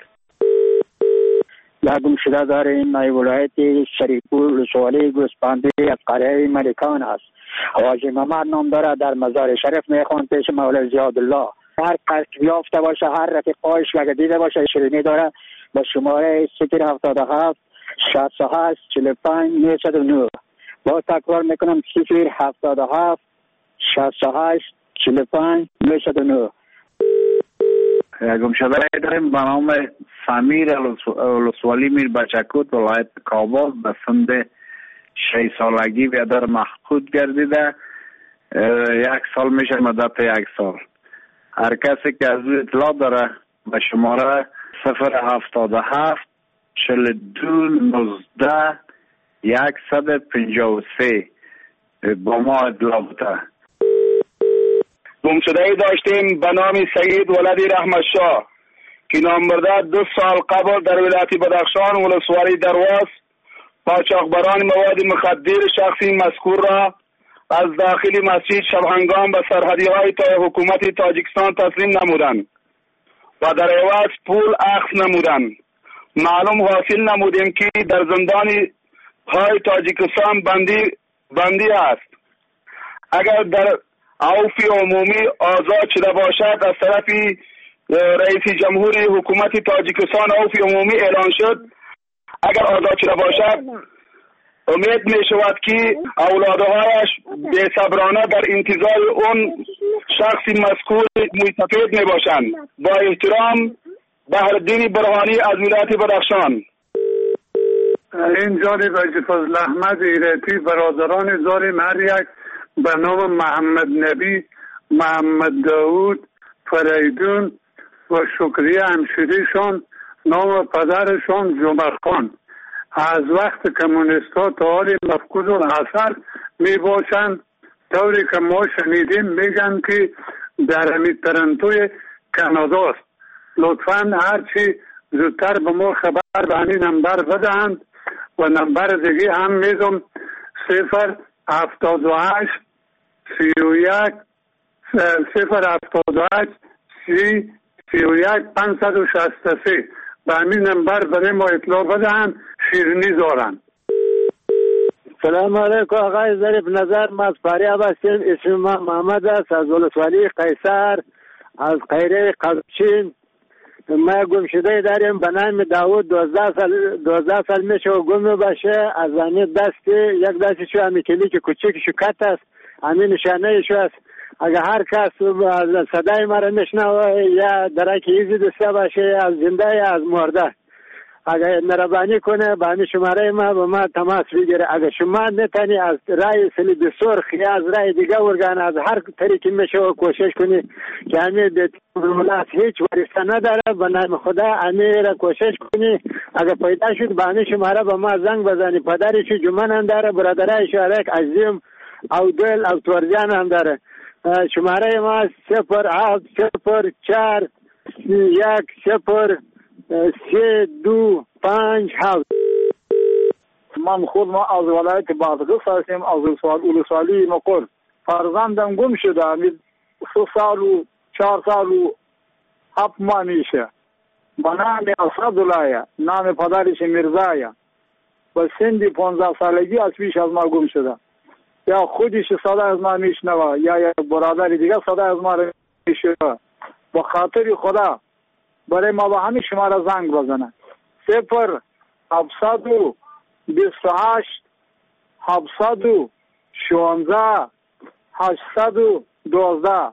یک گمشده داریم در ولایت شریفپور ولسوالی گوسپندی از قریه ملکان است. حاجی محمد نام داره، در مزار شریف میخوان پیش مولوی زیادالله. هر کس یافته باشه، هر رفیقایش اگه دیده باشه شیرینی داره به شماره صفر هفتاد و هفت شصت و هشت چهل و پنج نود و نه. با تکرار میکنم صفر هفتاد و هفت شصت و هشت چهل و پنج نود و نه. یک گمشده داریم به نام سمیر ولسوالی میر بچکوت ولایت کابل به سند شش سالگی بیادر مفقود گردیده. یک سال میشه مدت یک سال. هر کسی که از او اطلاع داره به شماره صفر هفتاد و هفت چهل و دو نوزده صد و پنجاه و سه با ما اطلاع بده. گمشده ای داشتیم به نام سید ولدی رحمت شاه که نامبرده دو سال قبل در ولایت بدخشان ولسوالی درواس قاچاقبران مواد مخدر شخصی مذکور را از داخل مسجد شبهنگام به سرحدی های تا حکومت تاجیکستان تسلیم نمودند و در عوض پول اخذ نمودند. معلوم حاصل نمودیم که در زندان های تاجیکستان بندی بندی است. اگر در عفو عمومی آزاد شده باشد از طرف رئیس جمهور حکومت تاجیکستان عفو عمومی اعلان شد، اگر آزاد شده باشد امید می شود که اولادهایش بی‌صبرانه در انتظار اون شخصی مذکور مستفید می باشند. با احترام بهرالدین برهانی از ولایت بدخشان. این جانب از فضل احمد ایرتی برادران داریم هر یک به نام محمد نبی، محمد داود، فریدون و شکریه همشیریشان، نام پدرشان جمعه خان. از وقت کمونیستا تا حال مفقود الاثر می باشند. طوری که ما شنیدیم میگن که در همین ترنتوی کاناداست. لطفاً هرچی زودتر به ما خبر به همین نمبر بدهند و نمبر دیگه هم میدم صفر هفتاد و هشت سی و یک صفر هفتاد و هشت سی سی و یک پنجصد و شصت و سه. به همین نمبر برای ما اطلاع بدهند، شیرینی دارند. سلام علیکم آقای ظریف نظر، ما از فاریاب هستیم. اسم من محمد است از ولسوالی قیصر از قیره قزچین. ما گمشده داریم به نام داوود، دوازده سال دوازده سال میشه و گم باشه. از همین دست یک دست شو همین کلی که کوچیک شو کت است، همین نشانه شو است. اگر هر کس صدای ما را میشنوه یا درک ایزی دسته باشه از زنده یا از مرده، اگر مهربانی کنه به همین شماره ما به ما تماس بگیره. اگر شما نتانی از رای سلیب سرخ یا از رای دیگه ورگان از هر طریقی میشه و کوشش کنی که همین دولت هیچ وریسته نداره، به نام خدا همین را کوشش کنی. اگر پیدا شد به همین شماره به ما زنگ بزنی. پدرش جمعه هم داره، برادرایش یک عظیم او دل او تورجان هم داره. شماره ما صفر هفت صفر چهار یک صفر سه دو پنج هفت. من خود ما از ولایت بادغیس هستیم، از ولسوالی مقر. فرزندم گم شده، سه سال و چهار سال و هفت ماه میشه. به نام اسدالله، نام پدرش میرزایه. به سن پانزده سالگی از پیش از ما گم شده. یا خودش صدا از ما میشنوه یا یا برادر دیگه صدا از ما میشنوه. به خاطر خدا برای ما با همین شماره زنگ بزنن. صفر هفتصد و بیست و هشت هفتصد و شانزده هشتصد و دوازده.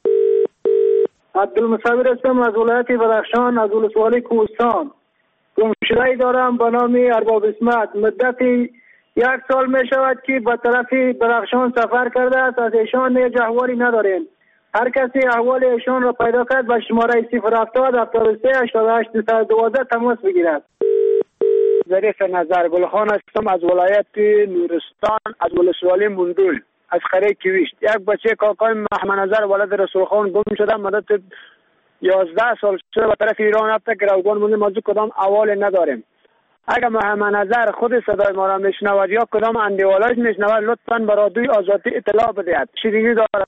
عبدالمصور هستم از ولایت بدخشان، از ولسوالی کوهستان. گمشده‌ای دارم به نام ارباب اسمت. مدتی یک سال می شود که به طرف بدخشان سفر کرده است. از ایشان هیچ احوالی نداریم. هر کسی احوال ایشان را پیدا کرد به شماره صفر هفتاد هفتاد و سه هشتاد و هشت دویست و دوازده تماس بگیرد. ظریف نظر گلخان هستم از ولایت نورستان، از ولسوالی مندول، از قریه کیویشت. یک بچه کاکای محمد نظر ولد رسول خان گم شده. مدت یازده سال شده به طرف ایران رفته که روگان مونده. ما کدام احوال نداریم. اگر محمد نظر خود صدای ما را میشنود یا کدام اندیوالاش میشنود لطفاً به رادیوی آزادی اطلاع بدهید. شیرینی دارد.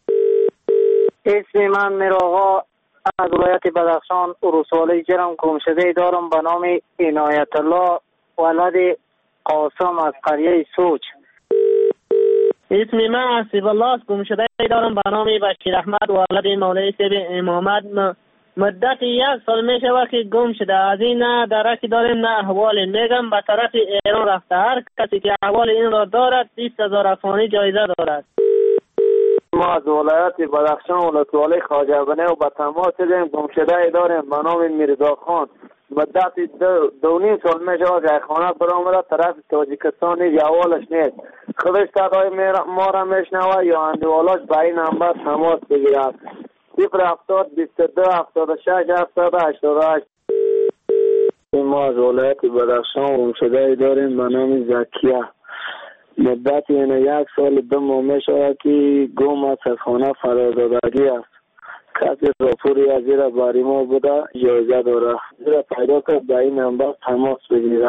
اسم من میرآقا از ولایت بدخشان ولسوالی جرم. گمشده دارم به نام عنایت الله ولد قاسم از قریه سوچ. اسم من حسیب الله است. گمشده دارم به نام بشیر احمد ولد مولوی سیب امامت. مدت یک سال می شود که گم شده. از این نه درکی داریم نه احوال. میگم به طرف ایران رفته. هر کسی که احوال این را دارد بیست هزار افغانی جایزه دارد. ما از ولایت بدخشان ولسوالی خواجه بنه و به تماس شدیم. گمشده داریم به نام میرزا خان. مدت دو, دو نیم سال می شود که خانه برآمده. طرف تاجیکستان نیز احوالش نیست. خودش صدای ما را میشنوه یا اندوالاش به این نمبر تماس بگیرد. صفر هفتاد بیست و دو هفتاد و شش هفتاد و هشتاد و هشت. ما از ولایت بدخشان گمشده داریم به نام زکیه. مدت اینه یک سال دو ماه می شود که گم از خانه فرادادگی است. کسی راپوری از زیر باری ما بوده جایزه داره. زیر پیدا کرد به این نمبر تماس بگیره.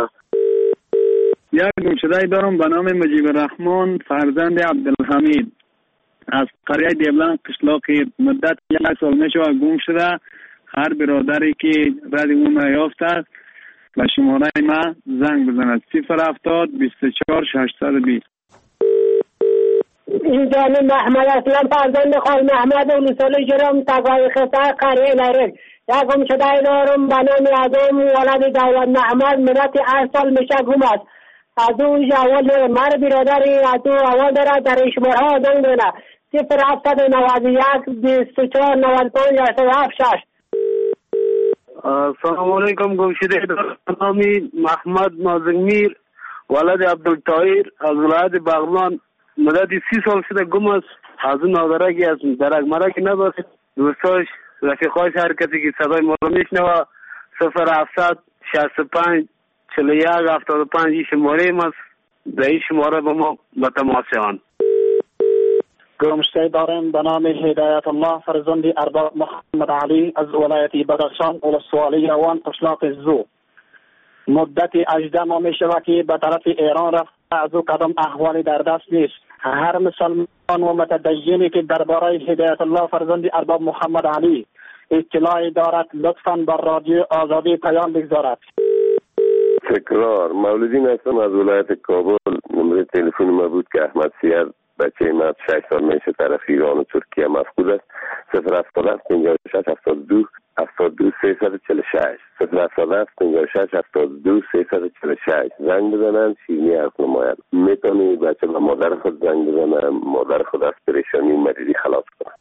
یک گمشده دارم به نام مجیب الرحمن فرزند عبدالحمید از قریه دیبلان قشلاقی. مدت یک سال می شود گم شده. هر برادری که رد اون نیافت است و شماره ما زنگ بزند. صفر هفتاد بیست و چهار ششصد و بیست. این جانی محمد اسلام فرزند خال محمد ولسوالی جرم تقوی خطا قریه لرن. یک گمشده دارم به نام ادم ولد دولت محمد. مدت هشت سال میشه گم است. از او اول مر برادری از او اول داره در شماره ها زنگ بزنه. صفر هفتاد و نود و یک بیست و چهار نود و پنج هشتاد و هفت شش. السلام علیکم. گمشده دارم به نام محمد نازمیر ولد عبدالطاهر از ولایت بغلان. مدت سی سال شده گم است. از اون نادرکی از درک مرک نداره. دوستاش رفیقاش هر کسی که صدای ما رو میشنوه صفر هفتصد شصت و پنج چهل و یک هفتاد و پنج این شماره ماست. در این شماره با ما به تماس شوند. گمشده دارم به نام هدایت الله فرزند ارباب محمد علی از ولایت بدخشان ولسوالی روان قشلاق زو. مدت هجده ماه می شود که به طرف ایران رفت. از او قدم احوالی در دست نیست. هر مسلمان و متدینی که درباره هدایت الله فرزند ارباب محمد علی اطلاعی دارد لطفاً بر رادیو آزادی پیام بگذارد. تکرار مولودین هستم از ولایت کابل. نمره تلفن ما بود که احمد سیر بچه مرد شش سال میشه طرف ایران و ترکیه مفقود است. صفر هفتاد هفت پنجاه و شش هفتاد و دو هفتاد و دو سیصد و چهل و شش. صفر هفتاد هفت پنجاه و شش هفتاد و دو سیصد و چهل و شش. زنگ بزنن شیرینی حرف نماید. میتونی بچه به مادر خود زنگ بزنن. مادر خود از پریشانی مریضی خلاص کنن.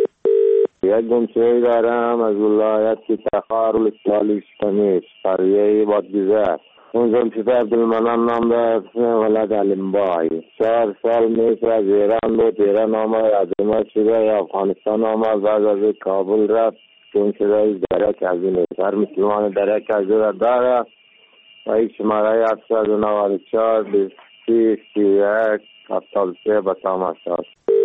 یک گمشده دارم از ولایت تخار ولسوالی شمیش قریه بادگیزه. اون گمشده عبدالمنان نام دارد ولد علمبای. چهار سال میشه از ایران بود. ایران آمد عظمت شده یا افغانستان آمد. بعد از کابل رفت. گمشده درک از این هر مسلمان درک از این داره. و یک شماره هفتصد و نود و چهار بیست سی سی یک هفتاد و سه به تماس شد.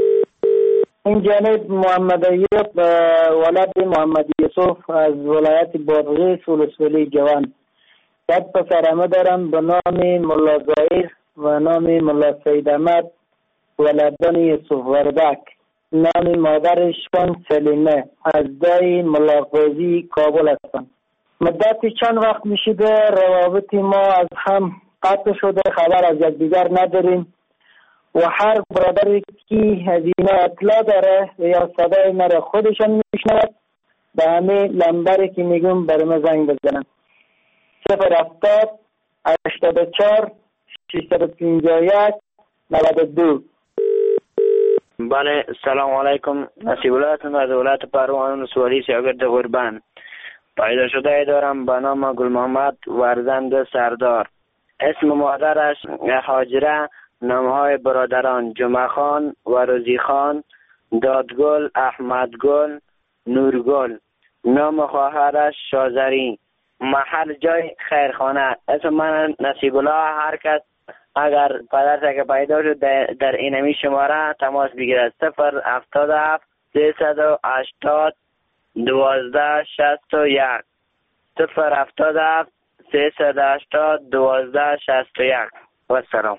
این جانب محمد ایوب ولد محمد یوسف از ولایت بادغیس ولسوالی جوان. یک پسرمه دارم به نام ملا ظاهر و نام ملا سید احمد ولدان یوسف وردک. نام مادرش کن سلیمه از دای ملا قاضی کابل هستم. مدت چند وقت میشده روابط ما از هم قطع شده. خبر از یکدیگر نداریم و هر برادری که از اینا اطلاع داره یا صدای مرا خودشان میشنود به همه لمبری که میگم برای ما زنگ بزنن. صفر هفتاد هشتاد و چهار ششصد و پنجاه و یک نود و دو. بله سلام علیکم. نصیب اللهتون از ولایت پروان سوالی شاگرد قربان. پیدا شده دارم به نام گل محمد ورزند سردار. اسم مادرش هاجره، نامهای برادران جمعه خان و روزی خان، دادگل، احمدگل، نورگل. نام خواهرش شازری. محل جای خیرخانه. اسم من نصیب الله. هر کس اگر پدرش که پیدا شد در اینمی شماره تماس بگیرد. صفر هفتاد هفت سیصد و هشتاد دوازده شصت و یک. صفر هفتاد هفت سیصد و هشتاد دوازده شصت و یک. و سلام.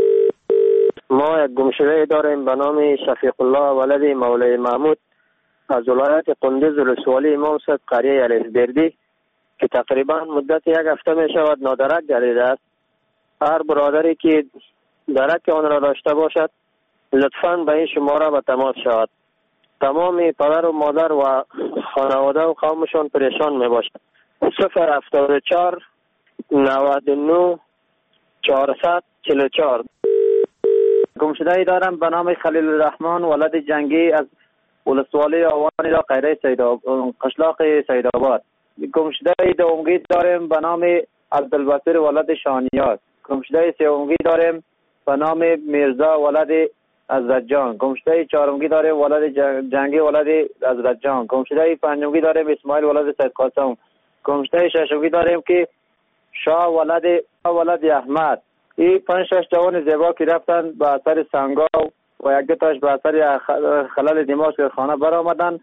ما یک گمشده داریم به نام شفیق الله ولد مولای محمود از ولایت قندوز ولسوالی امام صاحب قریه الفبردی که تقریبا مدت یک هفته می شود نادرک گردیده است. هر برادری که درک آن را داشته باشد لطفاً به این شماره به تماس شود. تمام پدر و مادر و خانواده و قومشان پریشان می باشد. صفر هفتاد و چهار نود و نه چهارصد چهل و چهار. گمشده ای دارم به نام خلیل الرحمن ولد جنگی از ولسوالی آوانی را قیره قشلاق سیدآباد. گمشده ای دومگی داریم به نام عبدالبصیر ولد شانیاز. گمشده سومگی داریم به نام میرزا ولد حضرتجان. گمشده چهارمگی داریم ولد جنگی ولد حضرتجان. گمشده پنجمگی داریم اسماعیل ولد سید قاسم. گمشده ششمگی داریم که شاه ولد ولد احمد. این پنج شش جوان زیبا که رفتن به اثر سنگاو و یک دو تاش به اثر خلال دماغ در خانه برآمدن.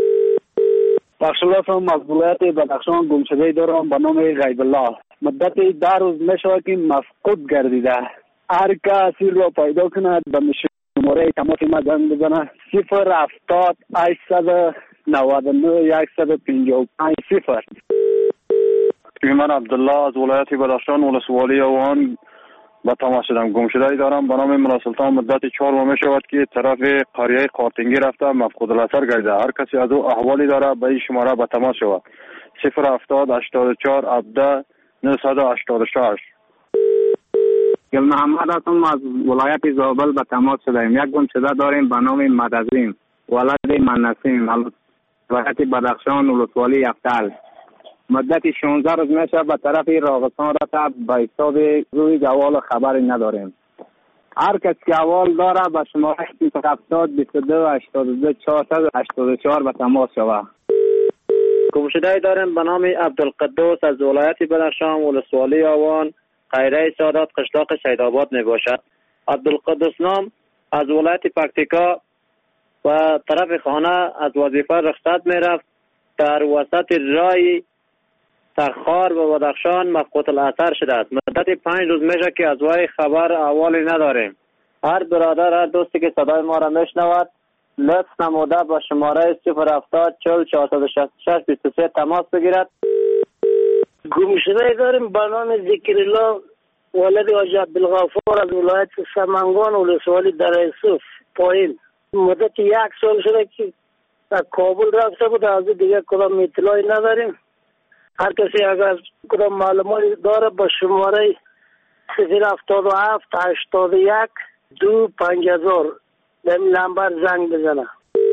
بخش الله هم از ولایت بدخشان گمشده دارم به نام غیب الله. مدت ده روز میشود که مفقود گردیده. هر کسی را پیدا کند به شماره تماس ما زنگ بزنه. صفر هفتاد هشتصد نود و نه صد و پنجاه و پنج صفر. من عبدالله از ولایت بدخشان ولسوالی اوان به تماس شدم. گمشده دارم به نام ملا سلطان. مدت چهار ماه می شود که طرف قریه قارتنگی رفته مفقود الاثر گردیده. هر کسی از او احوالی داره به این شماره به تماس شود. صفر هفتاد هشتاد و چهار هفده نهصد و هشتاد و شش. گل محمد هستم از ولایت زابل به تماس شدیم. یک گمشده داریم به نام مدزیم ولد منسیم ولایت بدخشان ولسوالی یفتل. مدت شانزده روز میشه به طرف راغستان رفته به حساب روی جوال خبری نداریم. هر کس که احوال داره به شماره صفر هفتاد بیست و دو هشتاد و دو چهارصد و هشتاد و چهار به تماس شود. گمشده داریم به نام عبدالقدوس از ولایت بدخشان ولسوالی آوان قیره سادات قشلاق سیدآباد می باشد. عبدالقدوس نام از ولایت پکتیکا و طرف خانه از وظیفه رخصت می رفت. در وسط رای تخار و بدخشان مفقود الاثر شده است. مدت پنج روز میشه که از وی خبر احوالی نداریم. هر برادر هر دوستی که صدای ما را میشنود لطف نموده با شماره صفر هفتاد چهل چهارصد و شصت و شش بیست و سه تماس بگیرد. گمشده داریم به نام ذکرالله ولد حاج عبدالغفار از ولایت سمنگان ولسوالی در یوسف پایین. مدت یک سال شده که از کابل رفته بود. از دیگه کدام اطلاعی نداریم. هر کسی اگر کدام معلوماتی داره با شماره صفر هفتاد و هفت هشتاد و یک دو پنج هزار به این نمبر زنگ بزنه.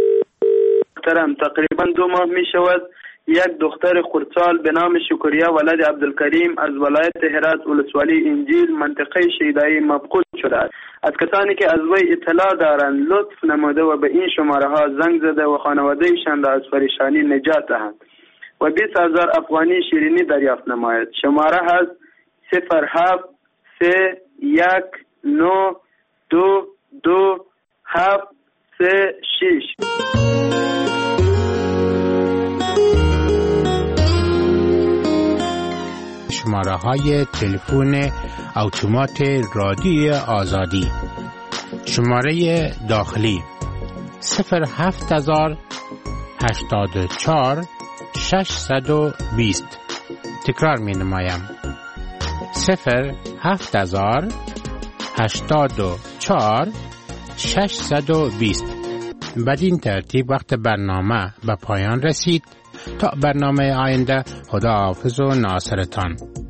محترم تقریبا دو ماه می شود یک دختر خردسال به نام شکریه ولد عبدالکریم از ولایت هرات ولسوالی انجیل منطقه شیدایی مفقود شده است. از کسانی که از وی اطلاع دارند لطف نموده و به این شماره ها زنگ زده و خانواده ایشان را از پریشانی نجات دهند و بیست هزار افغانی شیرینی دریافت نماید. شماره هست صفر هفت سه یک نو دو دو هفت سه شش. شماره های تلفن اتومات رادیو آزادی. شماره داخلی صفر هفت هزار هشتاد و چهار ششصد و بیست. تکرار می نمایم صفر هفت هزار هشتاد و چهار ششصد و بیست. بدین ترتیب وقت برنامه به پایان رسید. تا برنامه آینده، خدا حافظ و ناصرتان.